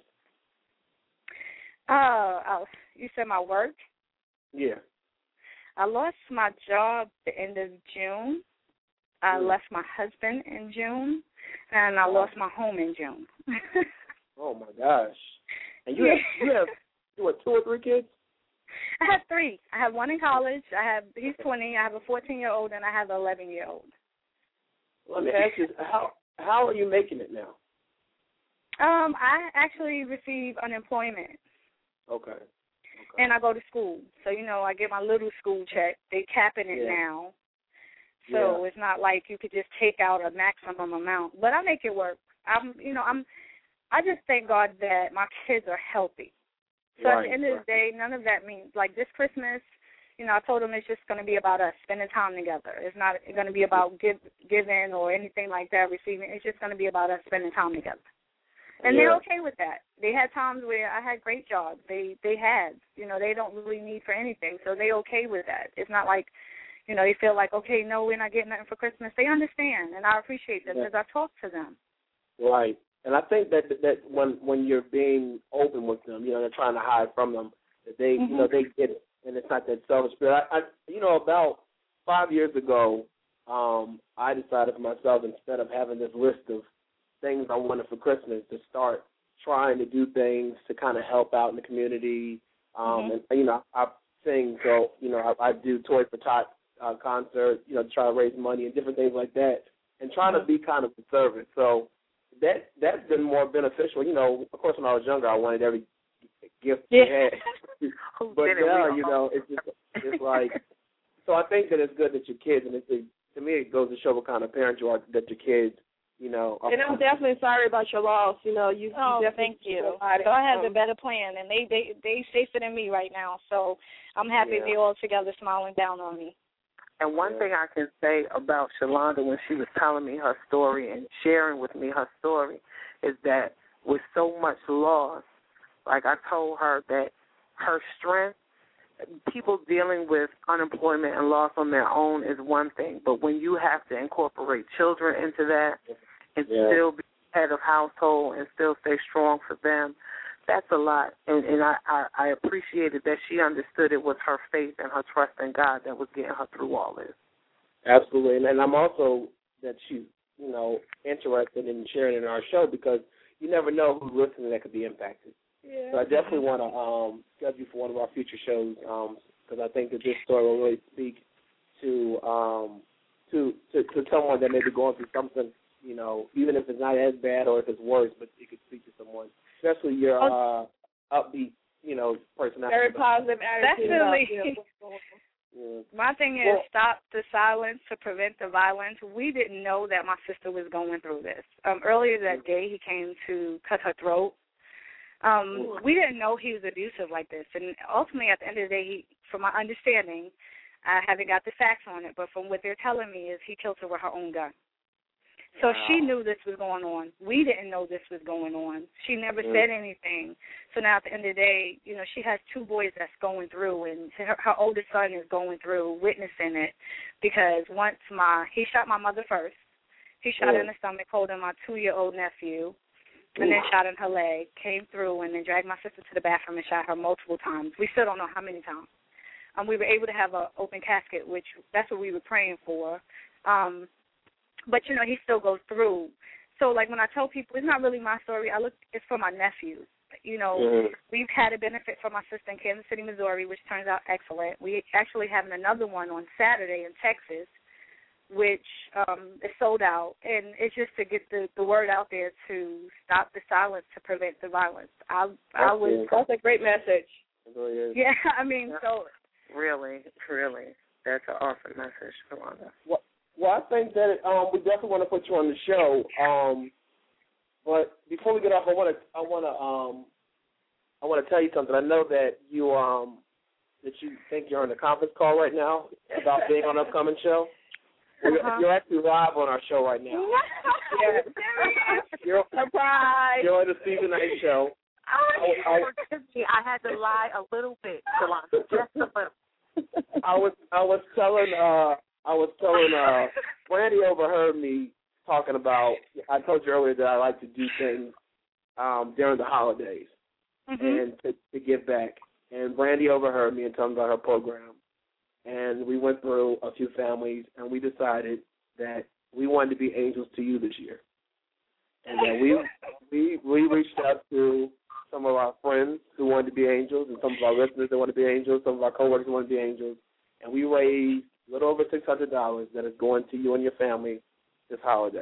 Speaker 10: Uh, oh, you said my work?
Speaker 3: Yeah.
Speaker 10: I lost my job the end of June. I mm. left my husband in June, and I lost my home in June.
Speaker 3: Oh, my gosh. And you have, you have what, two or three kids?
Speaker 10: I have three. I have one in college. I have he's twenty. I have a fourteen-year-old, and I have an eleven-year-old.
Speaker 3: Let me ask you, how how are you making it now?
Speaker 10: Um, I actually receive unemployment.
Speaker 3: Okay. okay.
Speaker 10: And I go to school. So, you know, I get my little school check. They're capping it yeah. now. So yeah. it's not like you could just take out a maximum amount. But I make it work. I'm, you know, I'm, I just thank God that my kids are healthy. So right, at the end of the day, none of that means, like this Christmas, you know, I told them it's just going to be about us spending time together. It's not going to be about give, giving or anything like that, receiving. It's just going to be about us spending time together. And yeah. they're okay with that. They had times where I had great jobs. They they had, you know, they don't really need for anything, so they're okay with that. It's not like, you know, they feel like, okay, no, we're not getting nothing for Christmas. They understand, and I appreciate that because yeah. I talk to them.
Speaker 3: Right. And I think that that when when you're being open with them, you know, they're trying to hide from them, that they, mm-hmm. you know, they get it, and it's not that selfish. But I, I you know, about five years ago, um, I decided for myself, instead of having this list of things I wanted for Christmas, to start trying to do things to kind of help out in the community. Um, mm-hmm. And you know, I sing, so you know, I, I do Toys for Tots uh, concert, you know, to try to raise money and different things like that, and trying
Speaker 10: Mm-hmm.
Speaker 3: to be kind of conservative. So that that's been more beneficial. You know, of course, when I was younger, I wanted every gift
Speaker 10: Yeah.
Speaker 3: we had, but now, you know, it's just it's like. So I think that it's good that your kids, and it's a, to me, it goes to show what kind of parent you are. That your kids, you know. Are,
Speaker 4: and I'm definitely sorry about your loss. You know, you.
Speaker 10: Oh,
Speaker 4: you
Speaker 10: thank you.
Speaker 4: God
Speaker 10: has a better plan, and they they they safer than me right now. So I'm happy
Speaker 3: Yeah.
Speaker 10: they're all together, smiling down on me.
Speaker 9: And one
Speaker 3: Yeah.
Speaker 9: thing I can say about Shalonda when she was telling me her story and sharing with me her story is that with so much loss, like I told her that her strength, people dealing with unemployment and loss on their own is one thing, but when you have to incorporate children into that and
Speaker 3: Yeah.
Speaker 9: still be head of household and still stay strong for them, that's a lot. And, and I, I, I appreciated that she understood it was her faith and her trust in God that was getting her through all this.
Speaker 3: Absolutely, and, and I'm also that she's, you know, interested in sharing in our show because you never know who's listening that could be impacted.
Speaker 4: Yeah.
Speaker 3: So I definitely want to um, schedule you for one of our future shows because um, I think that this story will really speak to, um, to to to someone that may be going through something, you know, even if it's not as bad or if it's worse, but it could speak to someone, especially your uh, upbeat, you know, personality.
Speaker 4: Very positive attitude.
Speaker 10: Definitely.
Speaker 4: About, you know, what's going on.
Speaker 3: Yeah.
Speaker 10: My thing is
Speaker 3: Well,
Speaker 10: stop the silence to prevent the violence. We didn't know that my sister was going through this. Um, earlier that day, he came to cut her throat. Um, we didn't know he was abusive like this. And ultimately, at the end of the day, he, from my understanding, I haven't got the facts on it, but from what they're telling me is he killed her with her own gun. So
Speaker 3: Wow.
Speaker 10: she knew this was going on. We didn't know this was going on. She never
Speaker 3: Mm.
Speaker 10: said anything. So now at the end of the day, you know, she has two boys that's going through, and her, her oldest son is going through, witnessing it, because once my, he shot my mother first. He shot her in the stomach, holding my two-year-old nephew, and then shot in her leg, came through, and then dragged my sister to the bathroom and shot her multiple times. We still don't know how many times. Um, we were able to have an open casket, which that's what we were praying for. Um, but, you know, he still goes through. So, like, when I tell people, it's not really my story. I look, it's for my nephews. You know,
Speaker 3: mm-hmm.
Speaker 10: we've had a benefit from my sister in Kansas City, Missouri, which turns out excellent. We actually having another one on Saturday in Texas, which um, is sold out. And it's just to get the, the word out there to stop the silence to prevent the violence. I, I was.
Speaker 4: That's a great message.
Speaker 10: Yeah, I mean, so.
Speaker 9: Really, really. That's an awesome message, Shalonda.
Speaker 3: Well, well, I think that um, we definitely want to put you on the show. Um, but before we get off, I want to, I want to, um, I want to tell you something. I know that you, um, that you think you're on a conference call right now about being on an upcoming show. You're,
Speaker 10: Uh-huh.
Speaker 3: you're actually live on our show right now.
Speaker 10: Yeah.
Speaker 3: You're,
Speaker 10: Surprise.
Speaker 3: you're on the Stephen Knight Show.
Speaker 9: I, I, I had to lie a little bit, Shalonda, just a little.
Speaker 3: I was I was telling uh I was telling uh Brandy overheard me talking about I told you earlier that I like to do things um during the holidays
Speaker 10: Mm-hmm.
Speaker 3: and to, to give back. And Brandy overheard me and told me about her program. And we went through a few families and we decided that we wanted to be angels to you this year. And that we we we reached out to some of our friends who wanted to be angels, and some of our listeners that want to be angels, some of our coworkers who want to be angels, and we raised a little over six hundred dollars that is going to you and your family this holiday.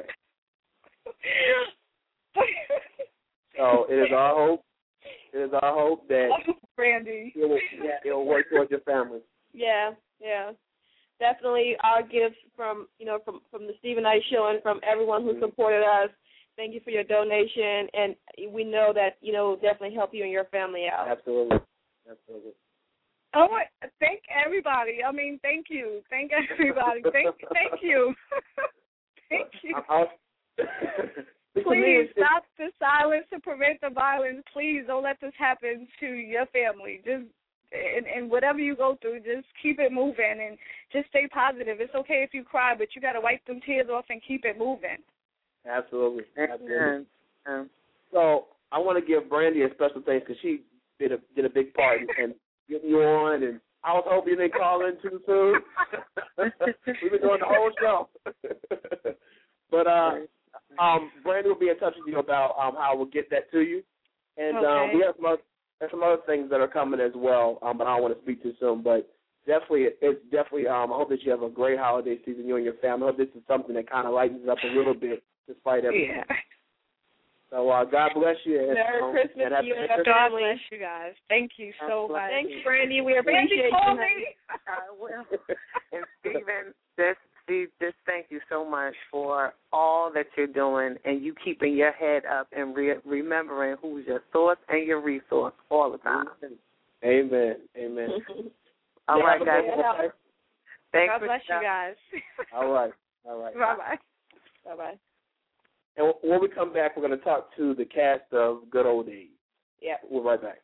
Speaker 3: So it is our hope, it is our hope that
Speaker 10: Brandy,
Speaker 3: it will, it will work towards your family.
Speaker 4: Yeah, yeah. Definitely our gifts from, you know, from, from the Stephen Knight Show and from everyone who supported us. Thank you for your donation, and we know that, you know, definitely help you and your family out.
Speaker 3: Absolutely. Absolutely.
Speaker 10: Oh, thank everybody. I mean, thank you. Thank everybody. Thank thank you. Thank you.
Speaker 3: I'll,
Speaker 10: Please stop the silence to prevent the violence. Please don't let this happen to your family. Just and, and whatever you go through, just keep it moving and just stay positive. It's okay if you cry, but you got to wipe them tears off and keep it moving.
Speaker 3: Absolutely. Absolutely.
Speaker 9: Yeah.
Speaker 3: So I want to give Brandy a special thanks because she did a did a big part in getting you on, and I was hoping you didn't call in too soon. We've been doing the whole show. But uh, um, Brandy will be in touch with you about um, how we'll get that to you, and
Speaker 10: okay.
Speaker 3: um, we have some other, there's some other things that are coming as well, um, but I don't want to speak too soon. But definitely, it's definitely. Um, I hope that you have a great holiday season, you and your family. I hope this is something that kind of lightens it up a little bit, despite everything.
Speaker 10: Yeah.
Speaker 3: So uh, God bless you. And,
Speaker 4: Merry
Speaker 3: um,
Speaker 4: Christmas
Speaker 3: and
Speaker 4: to you and your
Speaker 10: God
Speaker 4: family.
Speaker 10: bless you guys. Thank you so much.
Speaker 4: Thanks, Brandy. We appreciate
Speaker 10: Brandy,
Speaker 4: you.
Speaker 9: I will. And Stephen, just Steve, just thank you so much for all that you're doing, and you keeping your head up and re- remembering who's your source and your resource all the time.
Speaker 3: Amen. Amen.
Speaker 9: All right, guys.
Speaker 4: Yeah.
Speaker 9: Thanks
Speaker 10: God
Speaker 9: for
Speaker 10: bless you guys.
Speaker 3: All right. All right.
Speaker 10: Bye bye.
Speaker 4: Bye bye.
Speaker 3: And when we come back, we're going to talk to the cast of Good Old Days.
Speaker 4: Yeah.
Speaker 3: We'll be right back.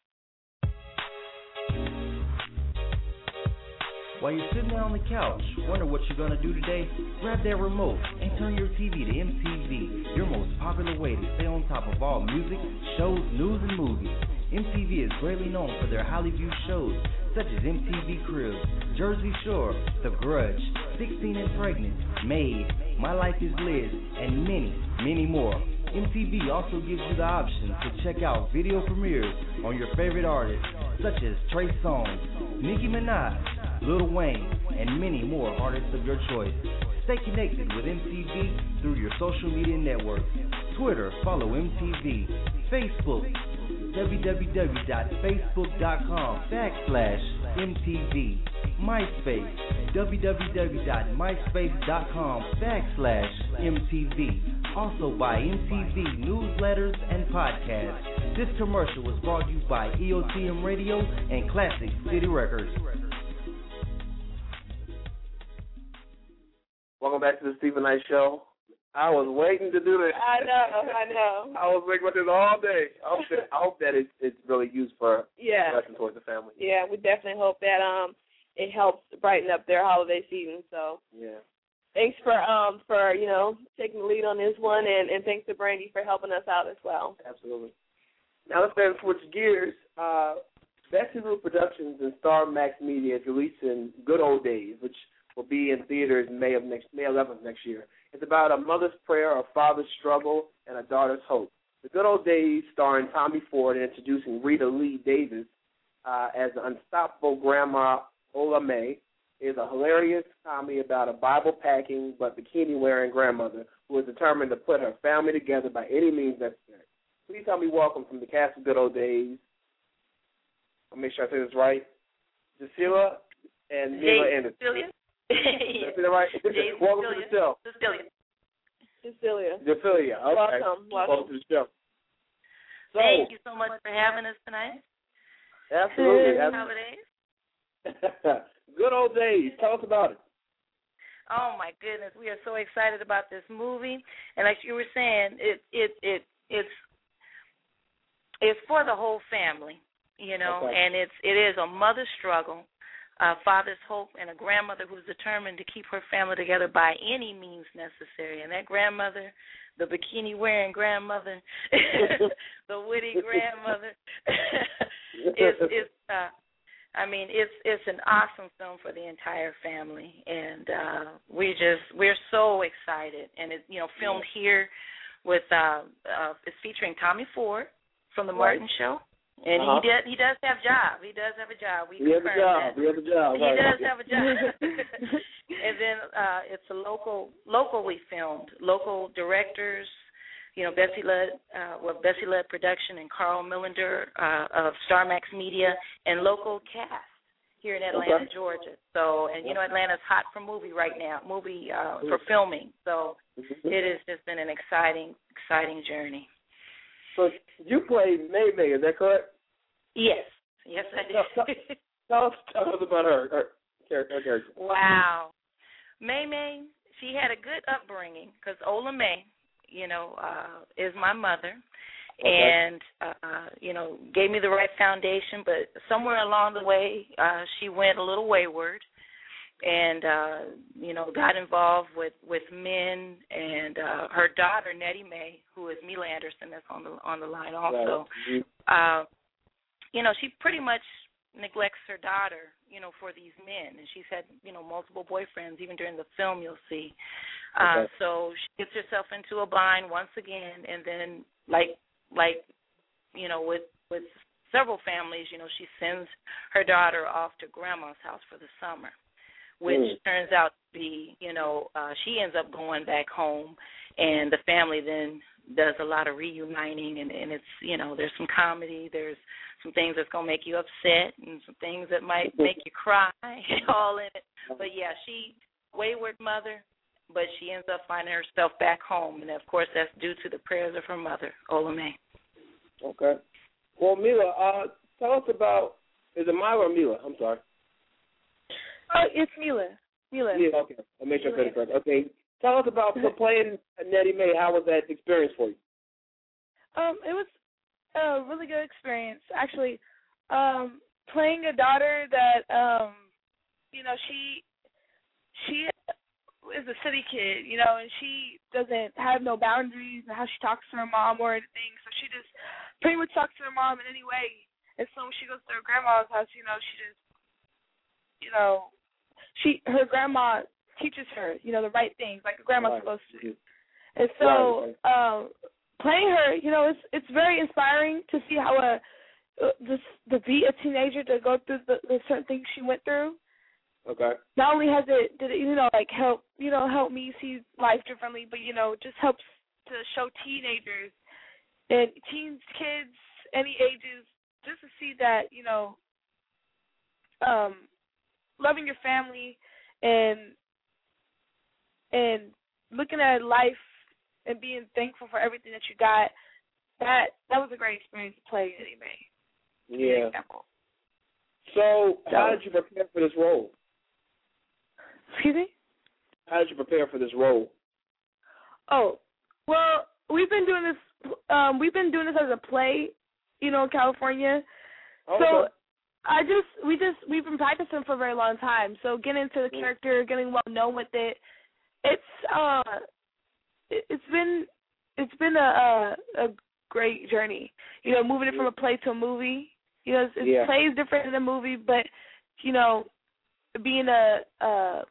Speaker 8: While you're sitting there on the couch, wonder what you're gonna do today? Grab that remote and turn your T V to M T V, your most popular way to stay on top of all music, shows, news, and movies. M T V is greatly known for their highly viewed shows such as M T V Cribs, Jersey Shore, The Grudge, sixteen and Pregnant, Made, My Life is Liz, and many, many more. M T V also gives you the option to check out video premieres on your favorite artists such as Trey Songz, Nicki Minaj, Lil Wayne, and many more artists of your choice. Stay connected with M T V through your social media networks. Twitter, follow M T V. Facebook, www.facebook.com backslash MTV. MySpace, www.myspace.com backslash MTV. Also by M T V newsletters and podcasts. This commercial was brought to you by E O T M Radio and Classic City Records.
Speaker 3: Welcome back to the Stephen Knight Show. I was waiting to do this.
Speaker 4: I know, I know.
Speaker 3: I was waiting about this all day. I hope that, I hope that it's, it's really used for
Speaker 4: yeah.
Speaker 3: lesson towards the family.
Speaker 4: Yeah, we definitely hope that um it helps brighten up their holiday season. So
Speaker 3: yeah.
Speaker 4: Thanks for um for you know taking the lead on this one, and, and thanks to Brandy for helping us out as well.
Speaker 3: Absolutely. Now let's then switch gears. Uh, Bessie Lou Productions and Star Max Media is releasing Good Old Days, which will be in theaters May of next May eleventh next year. It's about a mother's prayer, a father's struggle, and a daughter's hope. The Good Old Days, starring Tommy Ford and introducing Rita Lee Davis uh, as the unstoppable Grandma Ola Mae, is a hilarious comedy about a Bible-packing but bikini-wearing grandmother who is determined to put her family together by any means necessary. Please help me welcome from the cast of Good Old Days. I'll make sure I say this right. Cecilia and Mila Anderson.
Speaker 11: Cecilia?
Speaker 3: Is that right? Welcome to the show.
Speaker 11: Cecilia.
Speaker 4: Cecilia.
Speaker 3: Cecilia. Okay.
Speaker 4: Welcome. Welcome
Speaker 3: to the show. So,
Speaker 11: Thank you so much for having us tonight.
Speaker 3: Absolutely.
Speaker 11: Happy holidays.
Speaker 3: Good Old Days. Tell us about it.
Speaker 11: Oh my goodness, we are so excited about this movie, and like you were saying, it it it it's it's for the whole family, you know,
Speaker 3: okay.
Speaker 11: and it's it is a mother's struggle, a father's hope, and a grandmother who's determined to keep her family together by any means necessary. And that grandmother, the bikini-wearing grandmother, the witty grandmother, is is uh, I mean, it's it's an awesome film for the entire family, and uh, we just we're so excited. And it you know filmed here with uh, uh, it's featuring Tommy Ford from the
Speaker 3: right.
Speaker 11: Martin Show. And
Speaker 3: uh-huh.
Speaker 11: he does he does have a job. He does have a job. We
Speaker 3: he has a job.
Speaker 11: That.
Speaker 3: He has a job.
Speaker 11: He
Speaker 3: right.
Speaker 11: does have a job. And then uh, it's a local, locally filmed, local directors. You know, Bessie led uh, well Bessie led production and Carl Millender uh, of Star Max Media, and local cast here in Atlanta,
Speaker 3: okay.
Speaker 11: Georgia. So, and you know, Atlanta's hot for movie right now, movie uh, for filming. So, it has just been an exciting, exciting journey.
Speaker 3: So you played May May, is that correct?
Speaker 11: Yes. Yes, I did.
Speaker 3: Tell, tell, us, tell us about her, her character.
Speaker 11: Wow. May May, she had a good upbringing because Ola Mae, you know, uh, is my mother.
Speaker 3: Okay.
Speaker 11: And, uh, you know, gave me the right foundation. But somewhere along the way, uh, she went a little wayward. And, uh, you know, got involved with, with men, and uh, her daughter, Nettie Mae, who is Mila Anderson, that's on the on the line also,
Speaker 3: right.
Speaker 11: uh, you know, she pretty much neglects her daughter, you know, for these men. And she's had, you know, multiple boyfriends, even during the film you'll see. Uh,
Speaker 3: okay.
Speaker 11: So she gets herself into a bind once again, and then, like, like you know, with, with several families, you know, she sends her daughter off to grandma's house for the summer, which mm. turns out to be, you know, uh, she ends up going back home, and the family then does a lot of reuniting, and, and it's, you know, there's some comedy, there's some things that's going to make you upset, and some things that might make you cry, all in it. But, yeah, she, wayward mother, but she ends up finding herself back home, and, of course, that's due to the prayers of her mother, Ola Mae.
Speaker 3: Okay. Well, Mila, uh, tell us about, is it Myla or Mila? I'm sorry.
Speaker 12: Oh, it's Mila. Mila.
Speaker 3: Yeah, okay. I'll make sure I said it correct. Okay. Tell us about so playing Nettie Mae. How was that experience for you?
Speaker 12: Um, it was a really good experience. Actually, um, playing a daughter that, um, you know, she she is a city kid, you know, and she doesn't have no boundaries in how she talks to her mom or anything. So she just pretty much talks to her mom in any way. And so when she goes to her grandma's house, you know, she just, you know, she her grandma teaches her, you know, the right things like a grandma's right. supposed to. And so right. um, playing her, you know, it's it's very inspiring to see how a uh, this to be a teenager to go through the, the certain things she went through.
Speaker 3: Okay.
Speaker 12: Not only has it did it you know like help you know help me see life differently, but you know just helps to show teenagers and teens, kids, any ages, just to see that you know um, loving your family and and looking at life and being thankful for everything that you got. That that was a great experience to play Nettie Mae.
Speaker 3: Yeah. So, how did you prepare for this role?
Speaker 12: Excuse me?
Speaker 3: How did you prepare for this role?
Speaker 12: Oh, well, we've been doing this. Um, we've been doing this as a play, you know, in California.
Speaker 3: Okay.
Speaker 12: So I just we just we've been practicing for a very long time. So getting into the character, getting well known with it, it's uh, it, it's been it's been a, a a great journey. You know, moving it from a play to a movie. You know, it's, it's
Speaker 3: yeah.
Speaker 12: play is different than a movie, but you know, being a uh,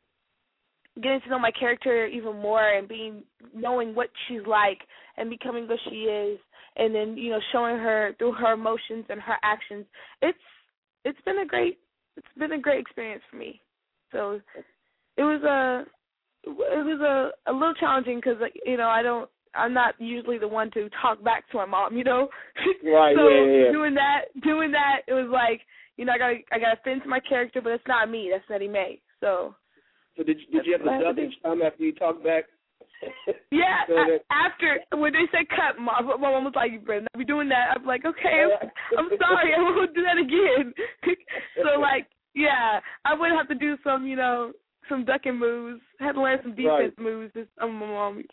Speaker 12: getting to know my character even more and being knowing what she's like and becoming what she is, and then you know showing her through her emotions and her actions. It's it's been a great it's been a great experience for me. So it was a it was a, a little challenging because you know I don't I'm not usually the one to talk back to my mom, you know.
Speaker 3: Right.
Speaker 12: so
Speaker 3: yeah, yeah.
Speaker 12: doing that doing that it was like you know I got I got to fit into my character, but it's not me. That's Nettie Mae. So.
Speaker 3: So did you, did you have to dub each time after you talked back?
Speaker 12: Yeah,
Speaker 3: so that,
Speaker 12: after when they said cut, my, my mom was like, "You better not be doing that." I'm like, "Okay, I'm, I'm sorry, I won't do that again." So like, yeah, I would have to do some, you know, some ducking moves. I had to learn some defense right. moves. Just I'm my mom.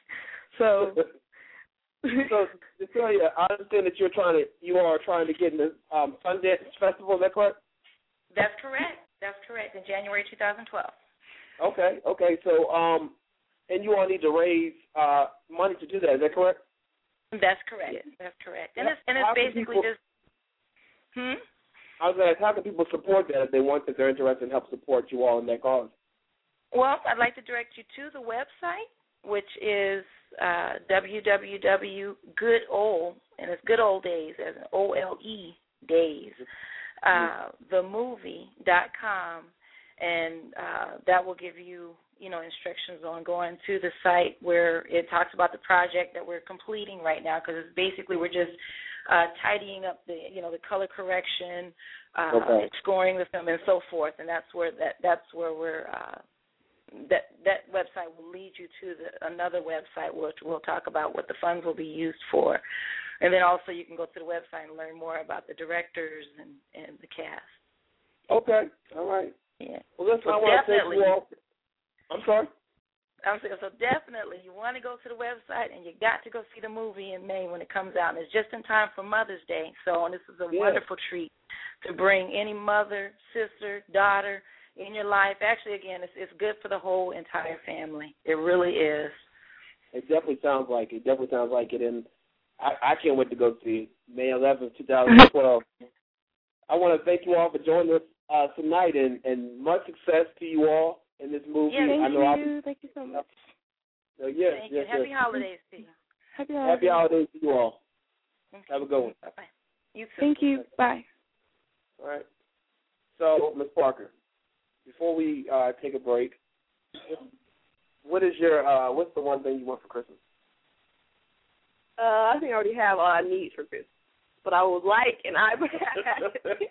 Speaker 12: so.
Speaker 3: so, Cecilia, I understand that you're trying to, you are trying to get in the um, Sundance Festival. Is that correct?
Speaker 11: That's correct. That's correct. In January two thousand twelve.
Speaker 3: Okay, okay. So, um, and you all need to raise uh, money to do that. Is that correct?
Speaker 11: That's correct. Yeah. That's correct. And it's and it's basically
Speaker 3: people,
Speaker 11: just. Hmm.
Speaker 3: I was going to ask, how can people support that if they want, if they're interested in help support you all in that cause?
Speaker 11: Well, I'd like to direct you to the website, which is uh, w w w dot good old, and it's good old days as in O L E days, uh, the movie dot com. And uh, that will give you, you know, instructions on going to the site where it talks about the project that we're completing right now, because it's basically we're just uh, tidying up the, you know, the color correction, uh,
Speaker 3: okay.
Speaker 11: scoring the film, and so forth. And that's where that that's where we're uh, that that website will lead you to the, another website which we'll talk about what the funds will be used for, and then also you can go to the website and learn more about the directors and, and the cast.
Speaker 3: Okay, all right.
Speaker 11: Yeah.
Speaker 3: Well, listen,
Speaker 11: so
Speaker 3: I want to thank you all. I'm sorry?
Speaker 11: I'm saying, so definitely you want to go to the website, and you got to go see the movie in May when it comes out. And it's just in time for Mother's Day. So and this is a
Speaker 3: yeah.
Speaker 11: wonderful treat to bring any mother, sister, daughter in your life. Actually, again, it's, it's good for the whole entire family. It really is.
Speaker 3: It definitely sounds like it. Definitely sounds like it. And I, I can't wait to go see May eleventh, twenty twelve. I want to thank you all for joining us Uh, tonight, and, and much success to you all in this movie.
Speaker 12: Yeah, thank
Speaker 3: I know
Speaker 12: you.
Speaker 3: I'll,
Speaker 12: thank you so much.
Speaker 3: Uh, yes,
Speaker 11: thank
Speaker 3: yes,
Speaker 11: you. Happy
Speaker 3: yes.
Speaker 11: holidays to you.
Speaker 12: Happy holidays.
Speaker 3: Happy holidays to you all.
Speaker 11: Okay.
Speaker 3: Have a good one.
Speaker 11: Bye-bye.
Speaker 4: You too.
Speaker 12: Thank you. Bye.
Speaker 3: All right. So, Miz Parker, before we uh, take a break, what is your uh, what's the one thing you want for Christmas?
Speaker 4: Uh, I think I already have all I need for Christmas, but I would like an iPad.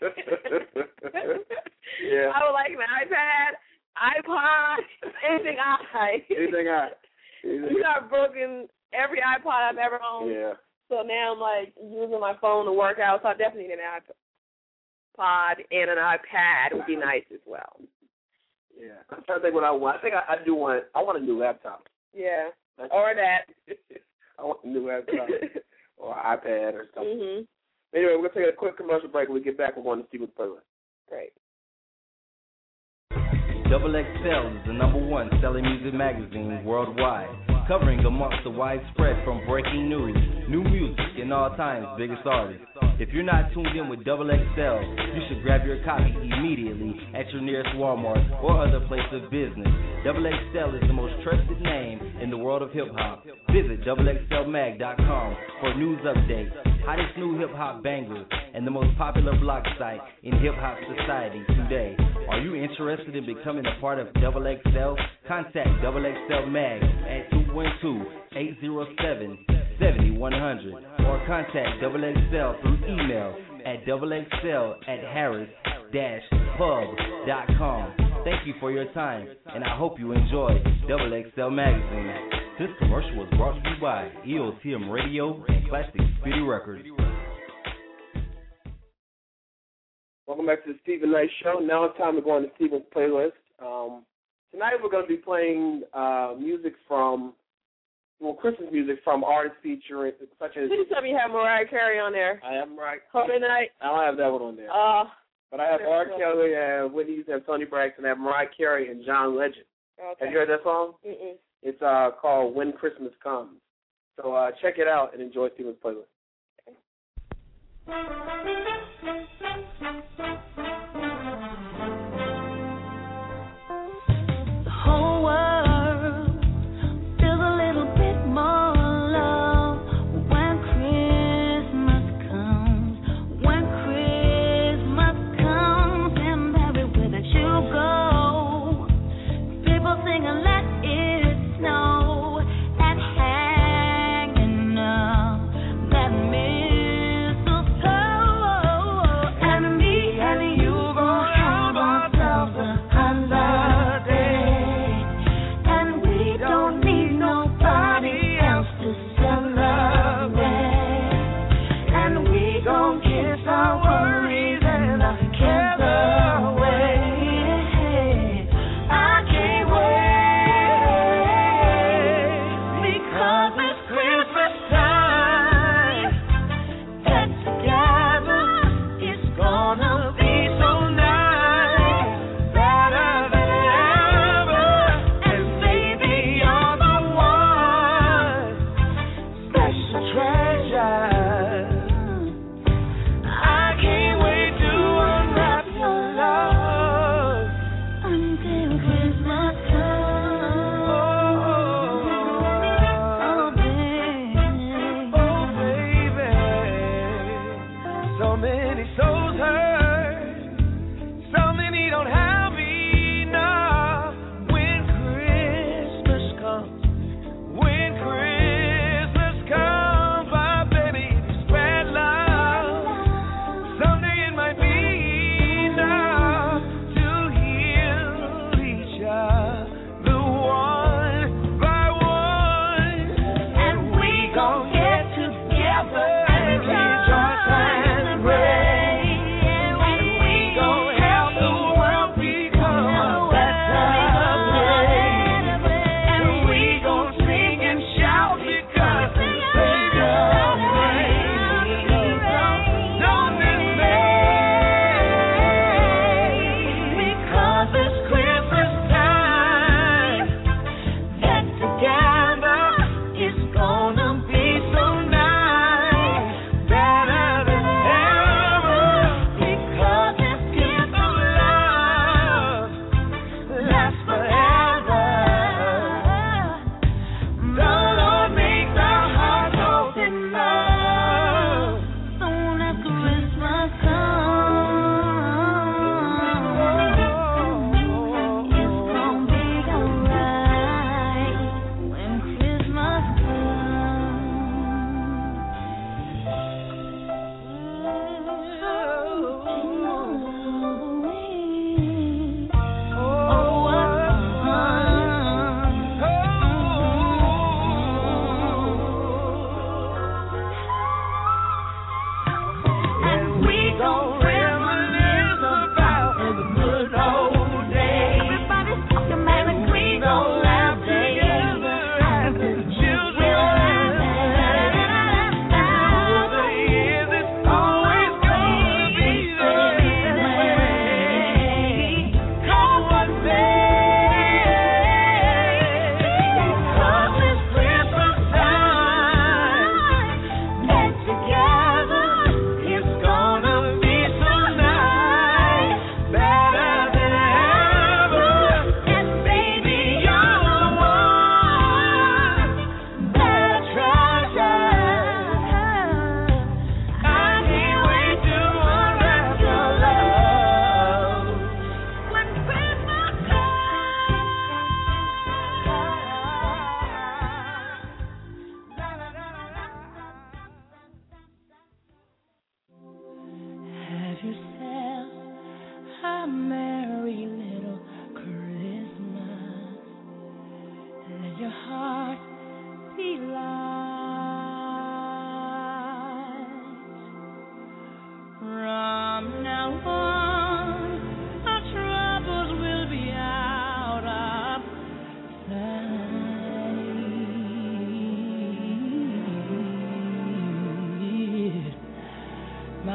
Speaker 3: Yeah.
Speaker 4: I would like an iPad, iPod, anything I.
Speaker 3: Anything I.
Speaker 4: You got broken every iPod I've ever owned.
Speaker 3: Yeah.
Speaker 4: So now I'm like using my phone to work out. So I definitely need an iPod and an iPad would be nice as well.
Speaker 3: Yeah. I'm trying to think what I want. I think I, I do want. I want a new laptop.
Speaker 4: Yeah. Or that.
Speaker 3: I want a new laptop or an iPad or something.
Speaker 4: Mm-hmm.
Speaker 3: Anyway, we're gonna take a quick commercial break. When we get back, we're going to see what's playing.
Speaker 4: Great.
Speaker 8: Double X L is the number one selling music magazine worldwide, covering amongst the widespread from breaking news, new music, and all times biggest artists. If you're not tuned in with Double X L, you should grab your copy immediately at your nearest Walmart or other place of business. Double X L is the most trusted name in the world of hip-hop. Visit double x l mag dot com for news updates, hottest new hip-hop bangers, and the most popular blog site in hip-hop society today. Are you interested in becoming a part of Double X L? Contact Double X L Mag at two one two, eight zero seven, seven one zero zero or contact Double X L through email at double x l at harris dash pub dot com. Thank you for your time, and I hope you enjoy Double X L Magazine. This commercial was brought to you by E O T M Radio and Classic Speedy Records.
Speaker 3: Welcome back to the Stephen Knight Show. Now it's time to go on to Stephen's playlist. Um, tonight we're going to be playing uh, music from, well, Christmas music from artists featuring, such as...
Speaker 4: Did you tell me you have Mariah Carey on there?
Speaker 3: I have Mariah
Speaker 4: Holy Night?
Speaker 3: I don't have that one on there.
Speaker 4: Uh,
Speaker 3: but I have R. Kelly, I have Whitney Houston, I have Tony Braxton, I have Mariah Carey, and John Legend.
Speaker 4: Okay.
Speaker 3: Have you heard that song?
Speaker 4: Mm-mm.
Speaker 3: It's uh, called When Christmas Comes. So uh, check it out and enjoy Stephen's playlist.
Speaker 2: The whole world feels a little bit more love when Christmas comes. When Christmas comes, and everywhere that you go, people sing and let it snow and hanging up that mistletoe. And me and you gon' have ourselves a holiday, and we don't need nobody else to celebrate. And we gon' kiss our worries and our cares away. I can't wait.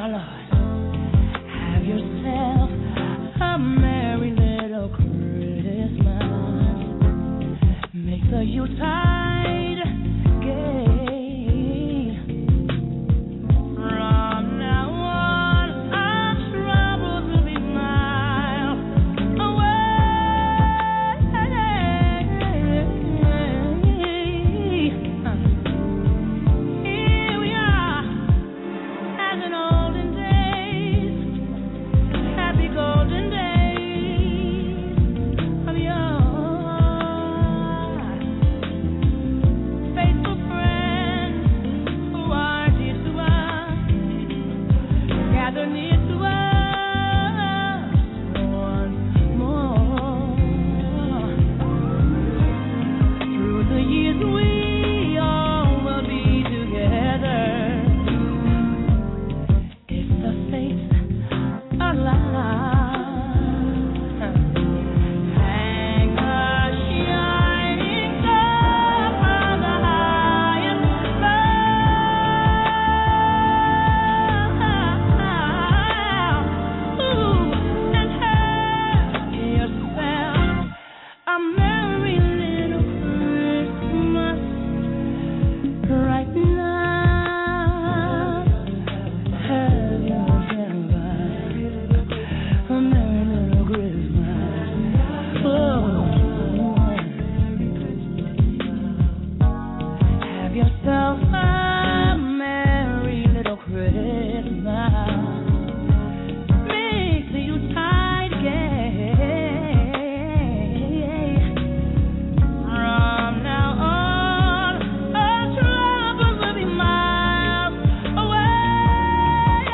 Speaker 2: my Lord. Have yourself a merry little Christmas. Make the Yuletide gay. From now on, our troubles will be miles away. Here we are, as in olden days, happy golden days of yore. Faithful friends who are dear to us, gather near to us once more. Through the years we all will be together, if the fates allow. Hang a shining star from the highest bough. Ooh, and have yourself a merry little Christmas right now. Have yourself a merry little Christmas. Oh, have yourself a merry little Christmas. Make the Yuletide gay. From now on, our troubles will be miles away.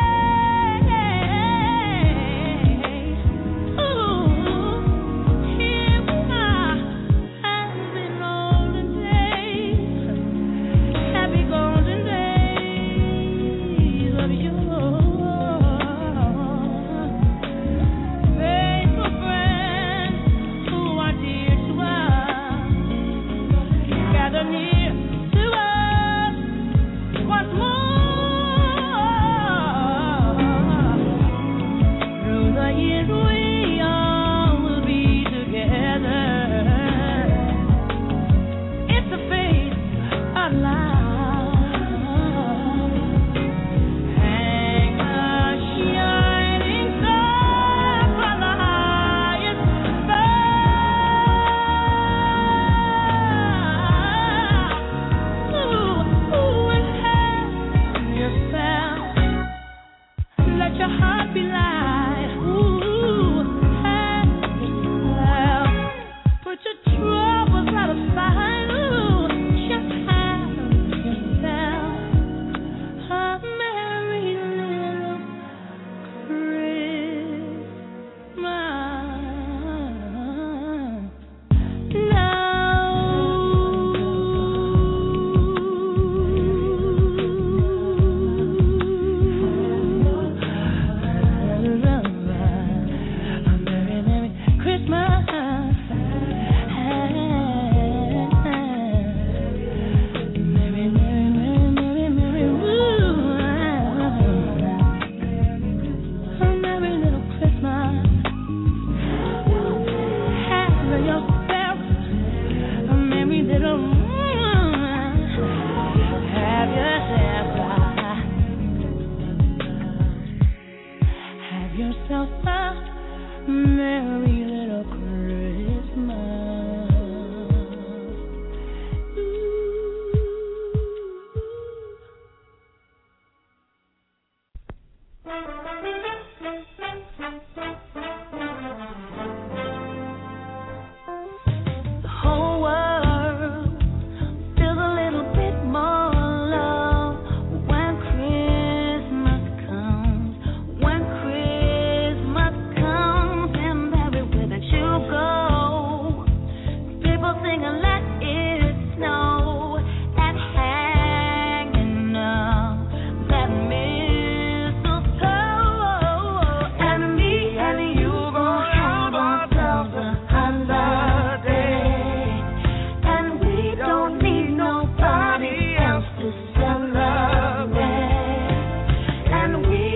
Speaker 2: Ooh, here we are, as in olden days, happy golden days of yore. Faithful friends who are dear to us, gather near to us once more. Through the years we all will be together, if the fates allow. Hang a shining star from the highest bough. Ooh, ooh, and have yourself, let your heart be light. Ooh, have yourself, put your troubles out of sight. Ooh, just have yourself a merry little Christmas. Have yourself a merry little Christmas. The whole world feels a little bit more love when Christmas comes. When Christmas comes, and everywhere that you go, people sing and let it snow, and hanging up that mistletoe, and me and you gon' have ourselves a holiday, and we don't need nobody else to celebrate, and we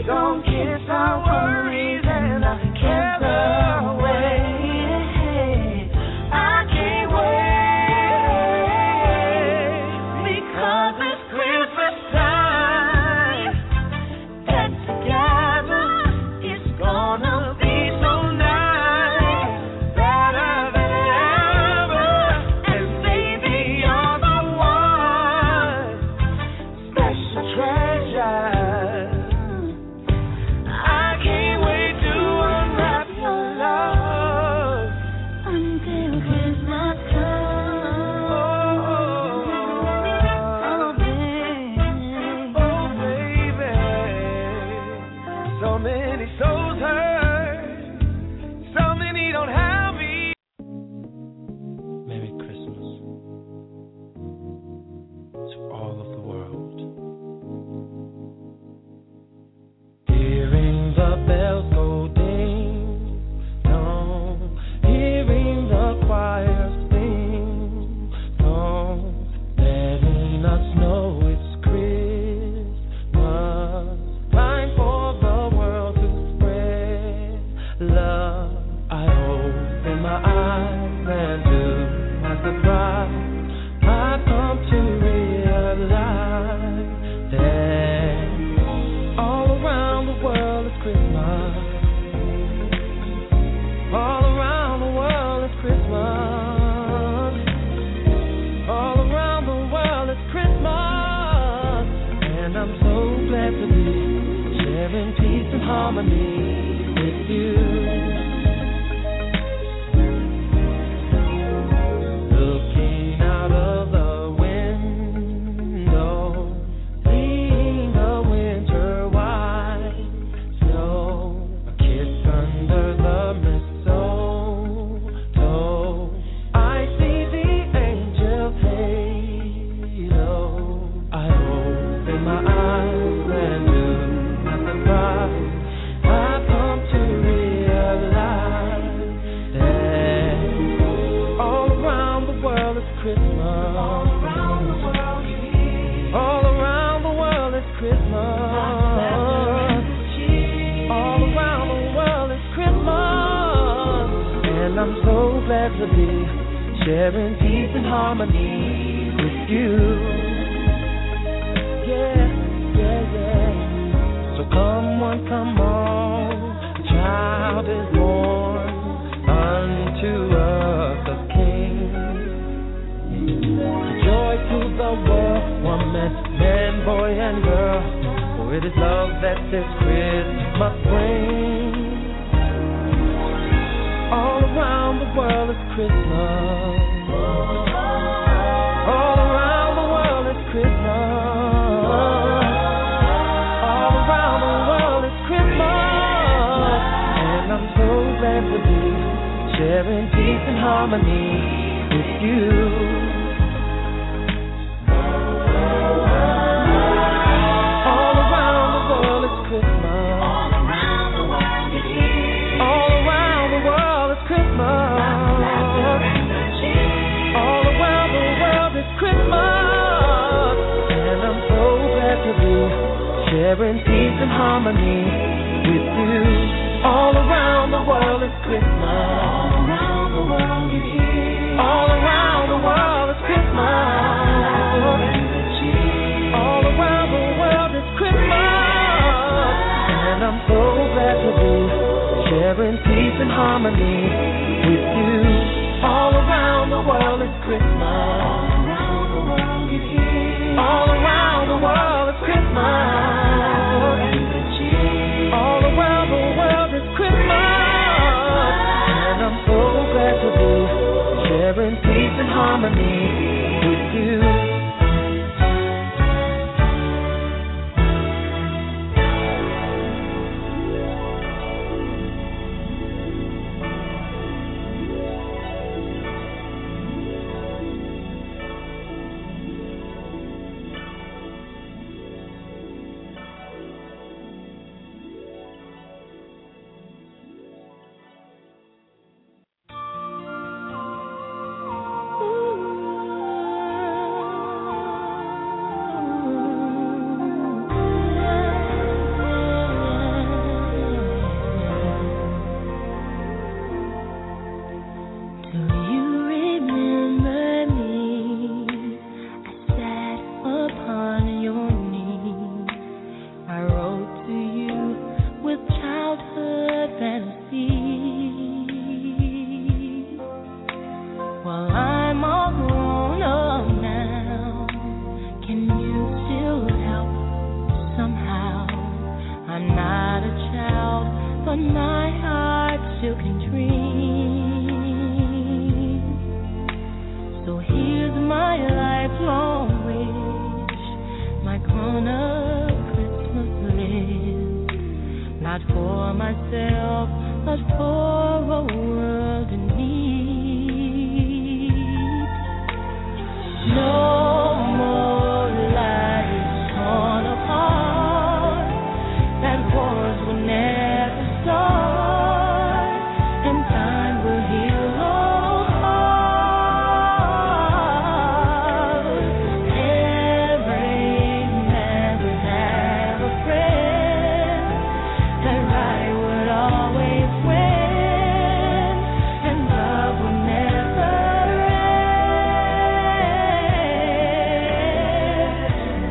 Speaker 8: survive. I've come to realize that all around the world is Christmas. All around the world is Christmas. All around the world is Christmas. And I'm so glad to be sharing peace and harmony with you. Looking out of the window, seeing the winter white snow, a kiss under the mistletoe. I see the angel's halo. I open my eyes and do not surprise. I've come to realize that all around the world is Christmas. All around the world is Christmas. All around the world is Christmas. And I'm so glad to be sharing peace and harmony with you. Yeah, yeah, yeah. So come on, come on, a child is born unto us a king. Joy to the world, woman, man, boy, and girl. For it is love that this Christmas brings. All around the world is Christmas. All around the world is Christmas. All around the world is Christmas. And I'm so glad to be sharing peace and harmony with you. All around the world is Christmas. All around the world is here. All around the world is Christmas. All around the world is Christmas. And I'm so glad to be sharing peace and harmony with you. All around the world is Christmas. All around the world is here. All around the world is Christmas. All around the world is Christmas. And I'm so glad to be sharing peace and harmony with you. All around the world is Christmas. All around the world is here. All around the world is Christmas. All around the world is Christmas. And I'm so glad to be sharing peace and harmony with you.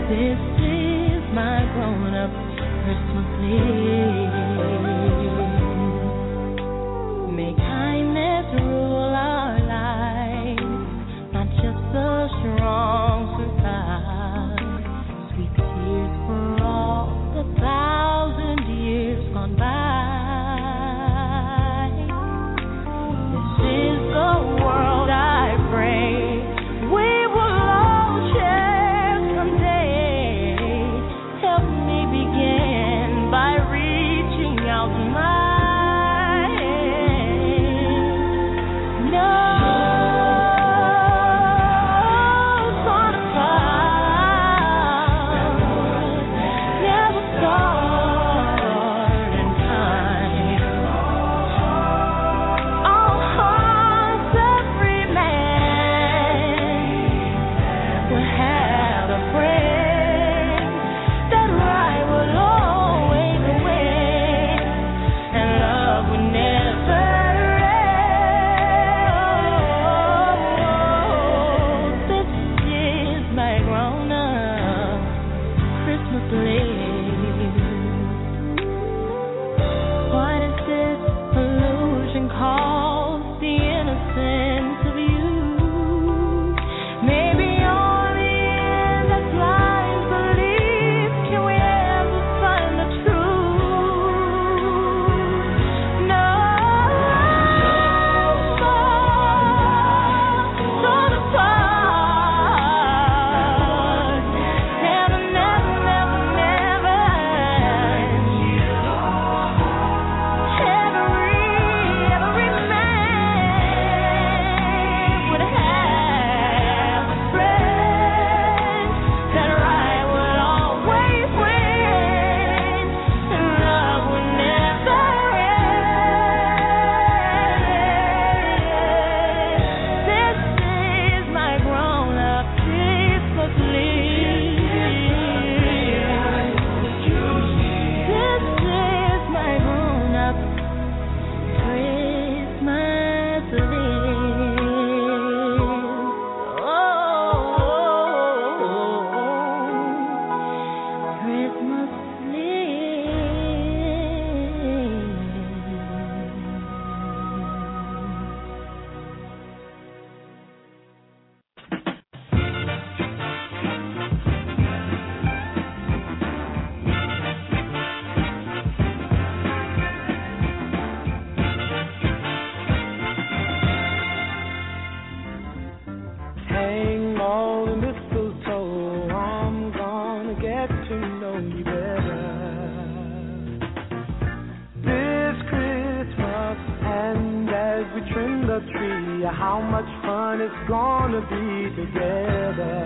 Speaker 2: This is my grown-up Christmas Eve. May kindness rule our lives, not just the strong survive. Sweet tears for all the thousand years gone by. This is the world I pray we will all share someday. Help me begin by reaching out my hand. No sort of cloud, never start in time. All hearts, every man will have a friend. That right will always win, and love will never end. This is my grown-up Christmas Eve. What is this illusion called the innocence of you? Maybe on the end that lies belief. Can we ever find the truth? No sort of part. Never, never, never, never. Every, every man would have a friend. That right will always win, and love will never end. This is my grown-up Christmas Eve. This is my grown-up Christmas Eve. Oh, Christmas
Speaker 13: Hang all the mistletoe, I'm gonna get to know you better. This Christmas, and as we trim the tree, how much fun it's gonna be together.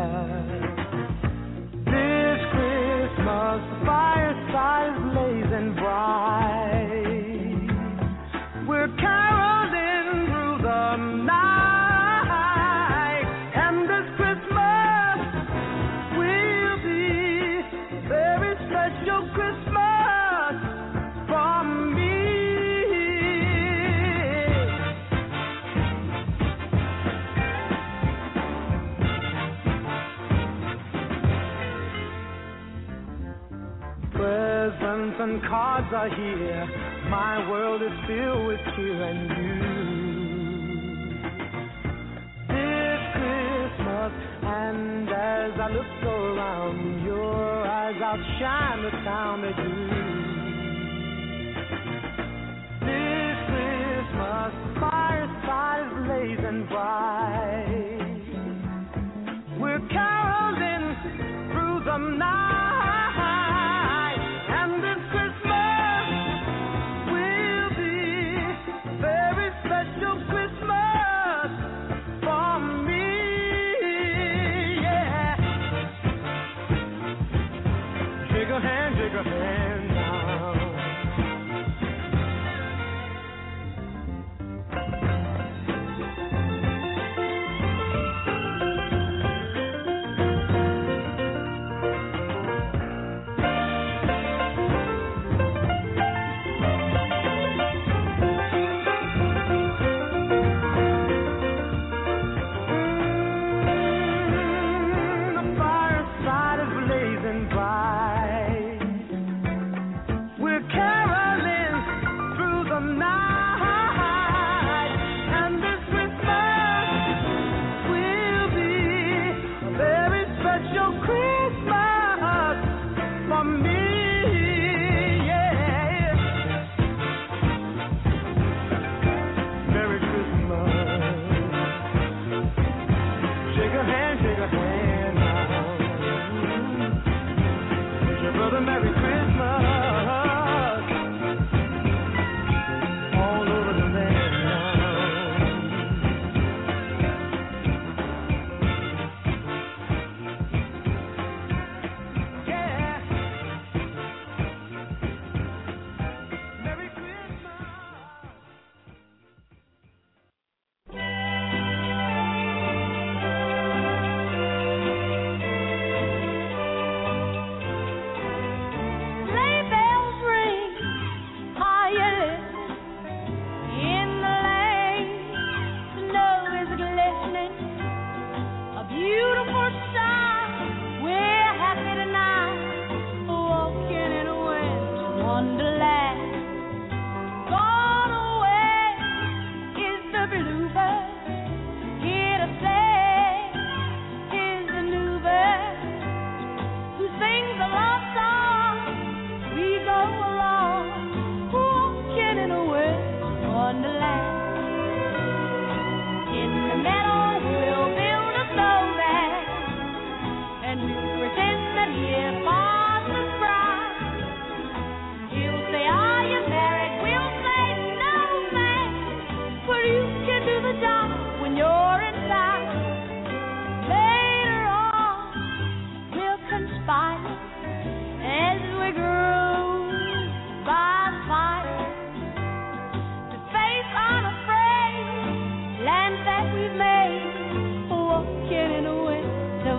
Speaker 13: This Christmas, the fireside is blazing bright. We're caroling through the night, and this Christmas will be a very special Christmas for me. Presents and cards are here. My world is filled with cheer and you. This Christmas, and as I look around, your eyes outshine the town they do. This Christmas, the fireside is blazing bright. We're caroling through the night, and this Christmas will be a very special Christmas for me. Yeah. Shake a hand, shake a hand now.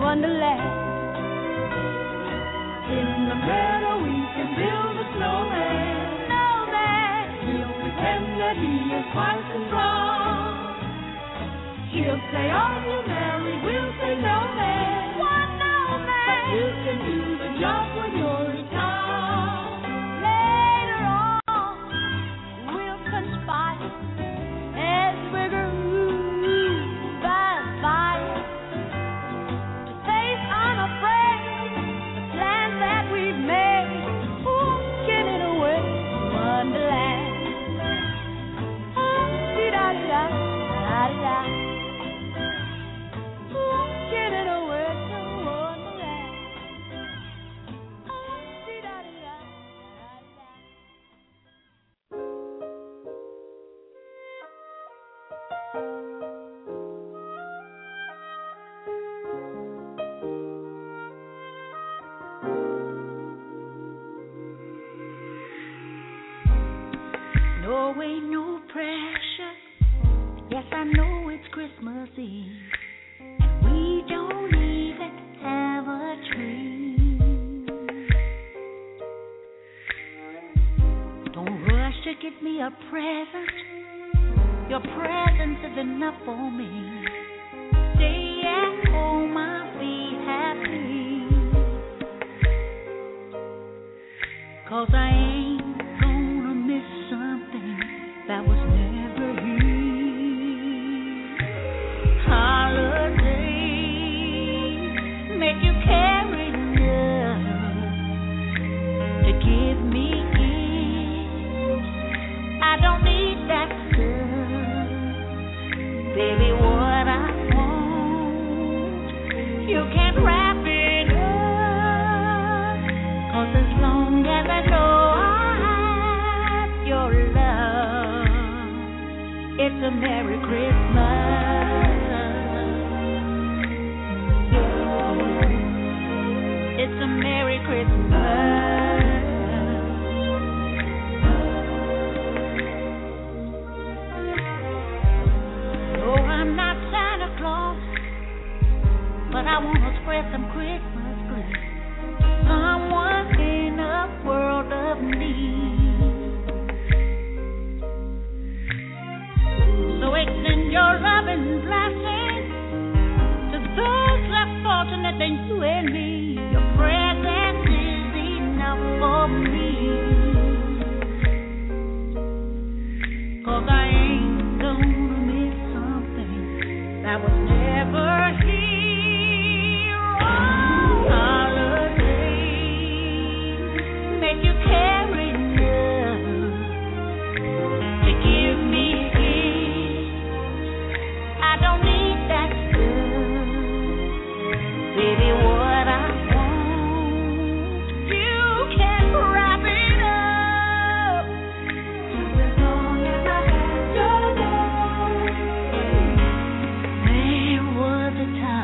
Speaker 2: wonderland. In the meadow we can build a snowman. Snowman. We'll pretend that he is quite strong. He'll say, are you married? We'll say, no man. One no man. But you can do the job when you're in town. Later on, we'll conspire as we groove by fire to face unafraid the plans that we've made. Walking it away from Wonderland. Oh, dee-da-dee-da, da-dee-da. Walking it away from Wonderland. Oh, dee-da-dee-da, da-dee-da.
Speaker 14: No way, no pressure. Yes, I know it's Christmas Eve. We don't even have a tree. Don't rush to get me a present. Your presence is enough for me. Stay at home, I'll be happy. 'Cause I ain't gonna miss something that was never here. Holidays make you carry enough to give me gifts. I don't need that stuff, baby. What I want, you can wrap it up. 'Cause as long as I know your love, it's a Merry Christmas. It's a Merry Christmas. No, I'm not Santa Claus, but I want to spread some Christmas bliss. Someone in a world of need. So extend your love and blessing to those less fortunate than you and me. Your presence is enough for me. 'Cause I ain't gonna miss something that was never here. Oh, holidays make you carry enough to give me. I don't need that stuff, baby. What I want, you can wrap it up. Just as long as I have your love. There was a time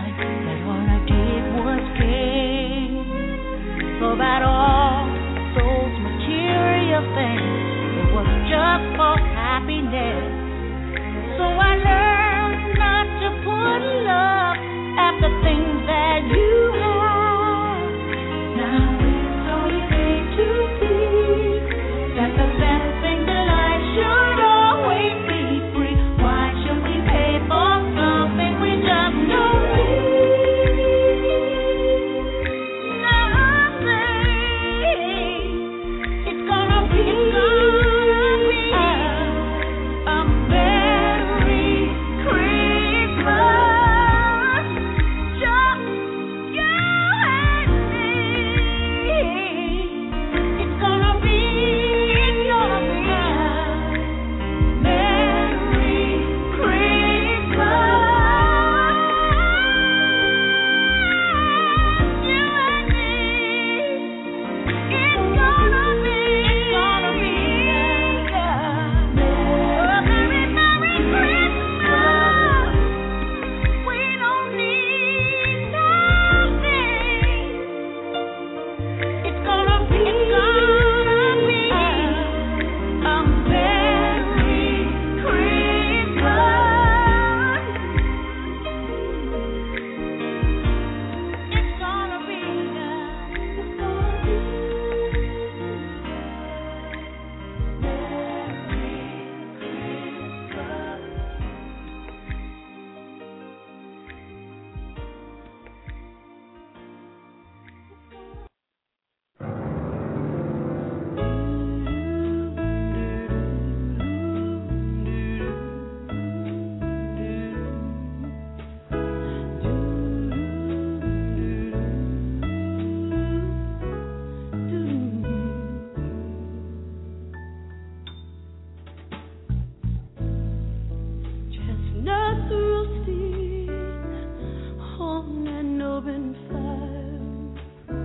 Speaker 2: roaring fire,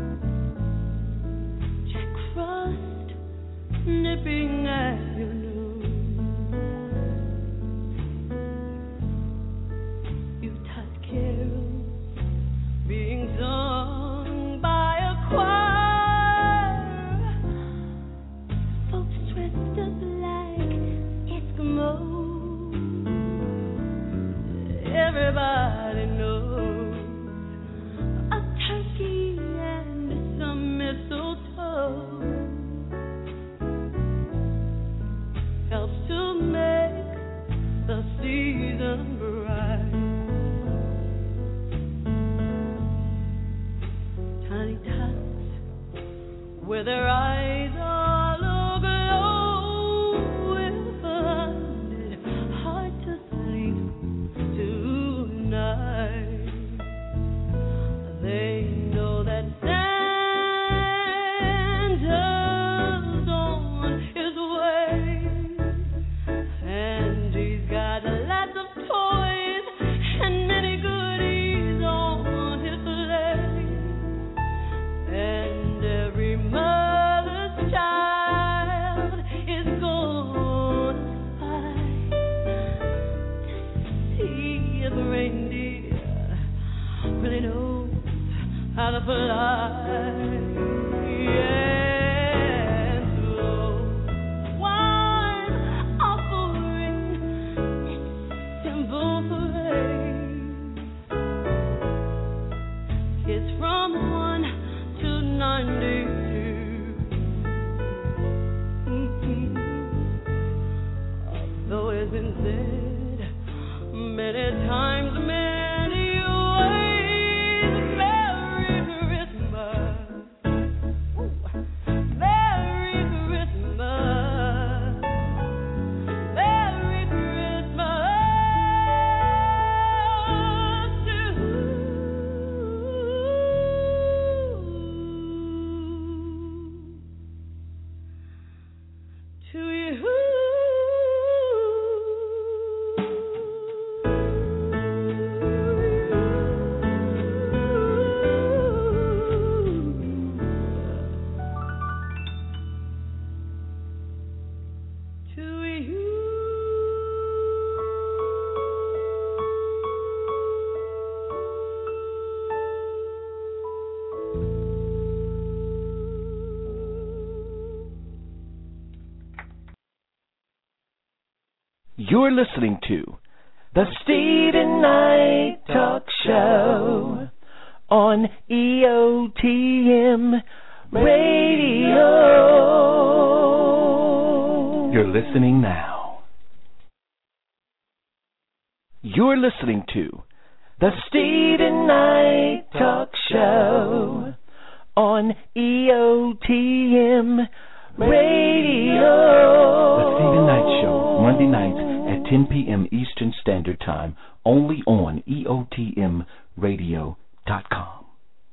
Speaker 2: Jack Frost nipping at your nose. Yuletide carols being sung by a choir, folks dressed up like Eskimos. Everybody knows a turkey and some mistletoe helps to make the season bright. Tiny tots with their eyes all aglow will find it hard to sleep tonight. They know that Santa's on his way, and he's got lots of toys and many goodies on his sleigh. And every mother's child is gonna fight to see if the reindeer really knows how to fly. Yes, oh, one offering this simple parade. It's from one to ninety-two. Mm-hmm. Although it's been said many times, many ways, Merry Christmas. Ooh. Merry Christmas. Merry Christmas to to you. To you.
Speaker 15: You're listening to the Stephen Knight Talk Show on E O T M Radio. You're listening now. You're listening to the Stephen Knight Talk Show on E O T M Radio. The Stephen Knight Show, Monday nights at ten p.m. Eastern Standard Time, only on E O T M radio dot com.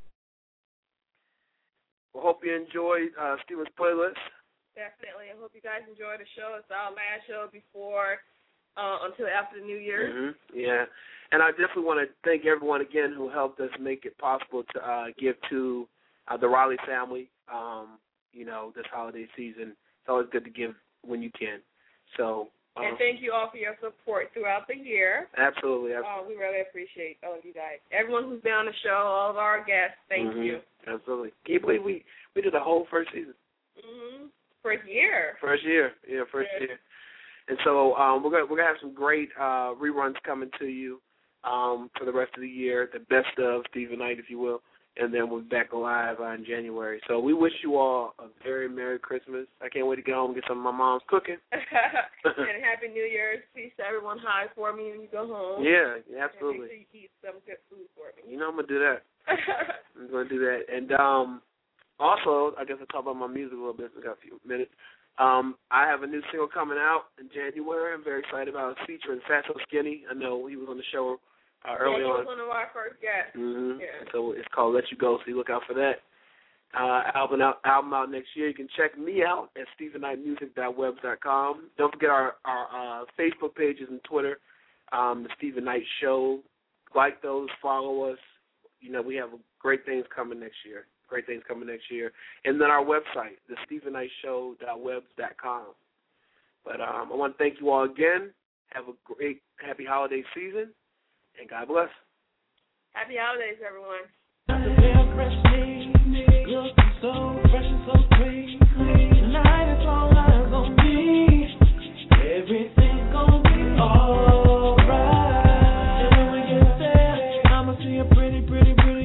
Speaker 3: Well, hope you enjoyed uh, Stephen's playlist.
Speaker 4: Definitely. I hope you guys enjoyed the show. It's our last show before, uh, until after the New Year.
Speaker 3: Mm-hmm. Yeah. And I definitely want to thank everyone again who helped us make it possible to uh, give to uh, the Riley family, um, you know, this holiday season. It's always good to give when you can. So. Um,
Speaker 4: and thank you all for your support throughout the year.
Speaker 3: Absolutely. absolutely.
Speaker 4: Uh, we really appreciate all of you guys. Everyone who's been on the show, all of our guests, thank
Speaker 3: mm-hmm.
Speaker 4: you.
Speaker 3: Absolutely. Can you believe we, we did the whole first season?
Speaker 4: Mm-hmm. First year.
Speaker 3: First year. Yeah, first
Speaker 4: yeah.
Speaker 3: year. And so um, we're gonna we're gonna have some great uh, reruns coming to you um, for the rest of the year, the best of Stephen Knight, if you will, and then we'll be back live uh, in January. So we wish you all a very Merry Christmas. I can't wait to get home and get some of my mom's cooking.
Speaker 4: And Happy New Year's. Please tell everyone hi for me when you go home.
Speaker 3: Yeah, absolutely.
Speaker 4: And make sure you eat some good food for me.
Speaker 3: You know I'm gonna do that. I'm gonna do that. And um, also, I guess I'll talk about my music a little bit. We got a few minutes. Um, I have a new single coming out in January. I'm very excited about it. It's featuring Fatso Skinny. I know he was on the show uh, early
Speaker 4: yeah, he
Speaker 3: on.
Speaker 4: was one of our first guests.
Speaker 3: Mm-hmm.
Speaker 4: Yeah.
Speaker 3: So it's called Let You Go, so you look out for that. Uh, album out album out next year. You can check me out at stephen knight music dot webs dot com. Don't forget our, our uh, Facebook pages and Twitter, um, The Stephen Knight Show. Like those, follow us, you know, we have great things coming next year. Great things coming next year. And then our website, the Stephen Knight Show dot webs dot com. But um, I want to thank you all again. Have a great, happy holiday season, and God bless.
Speaker 4: Happy holidays, everyone.
Speaker 13: So fresh and so clean. Tonight it's all eyes on me. Everything's gonna be alright. And when we get there, I'ma see a pretty, pretty, pretty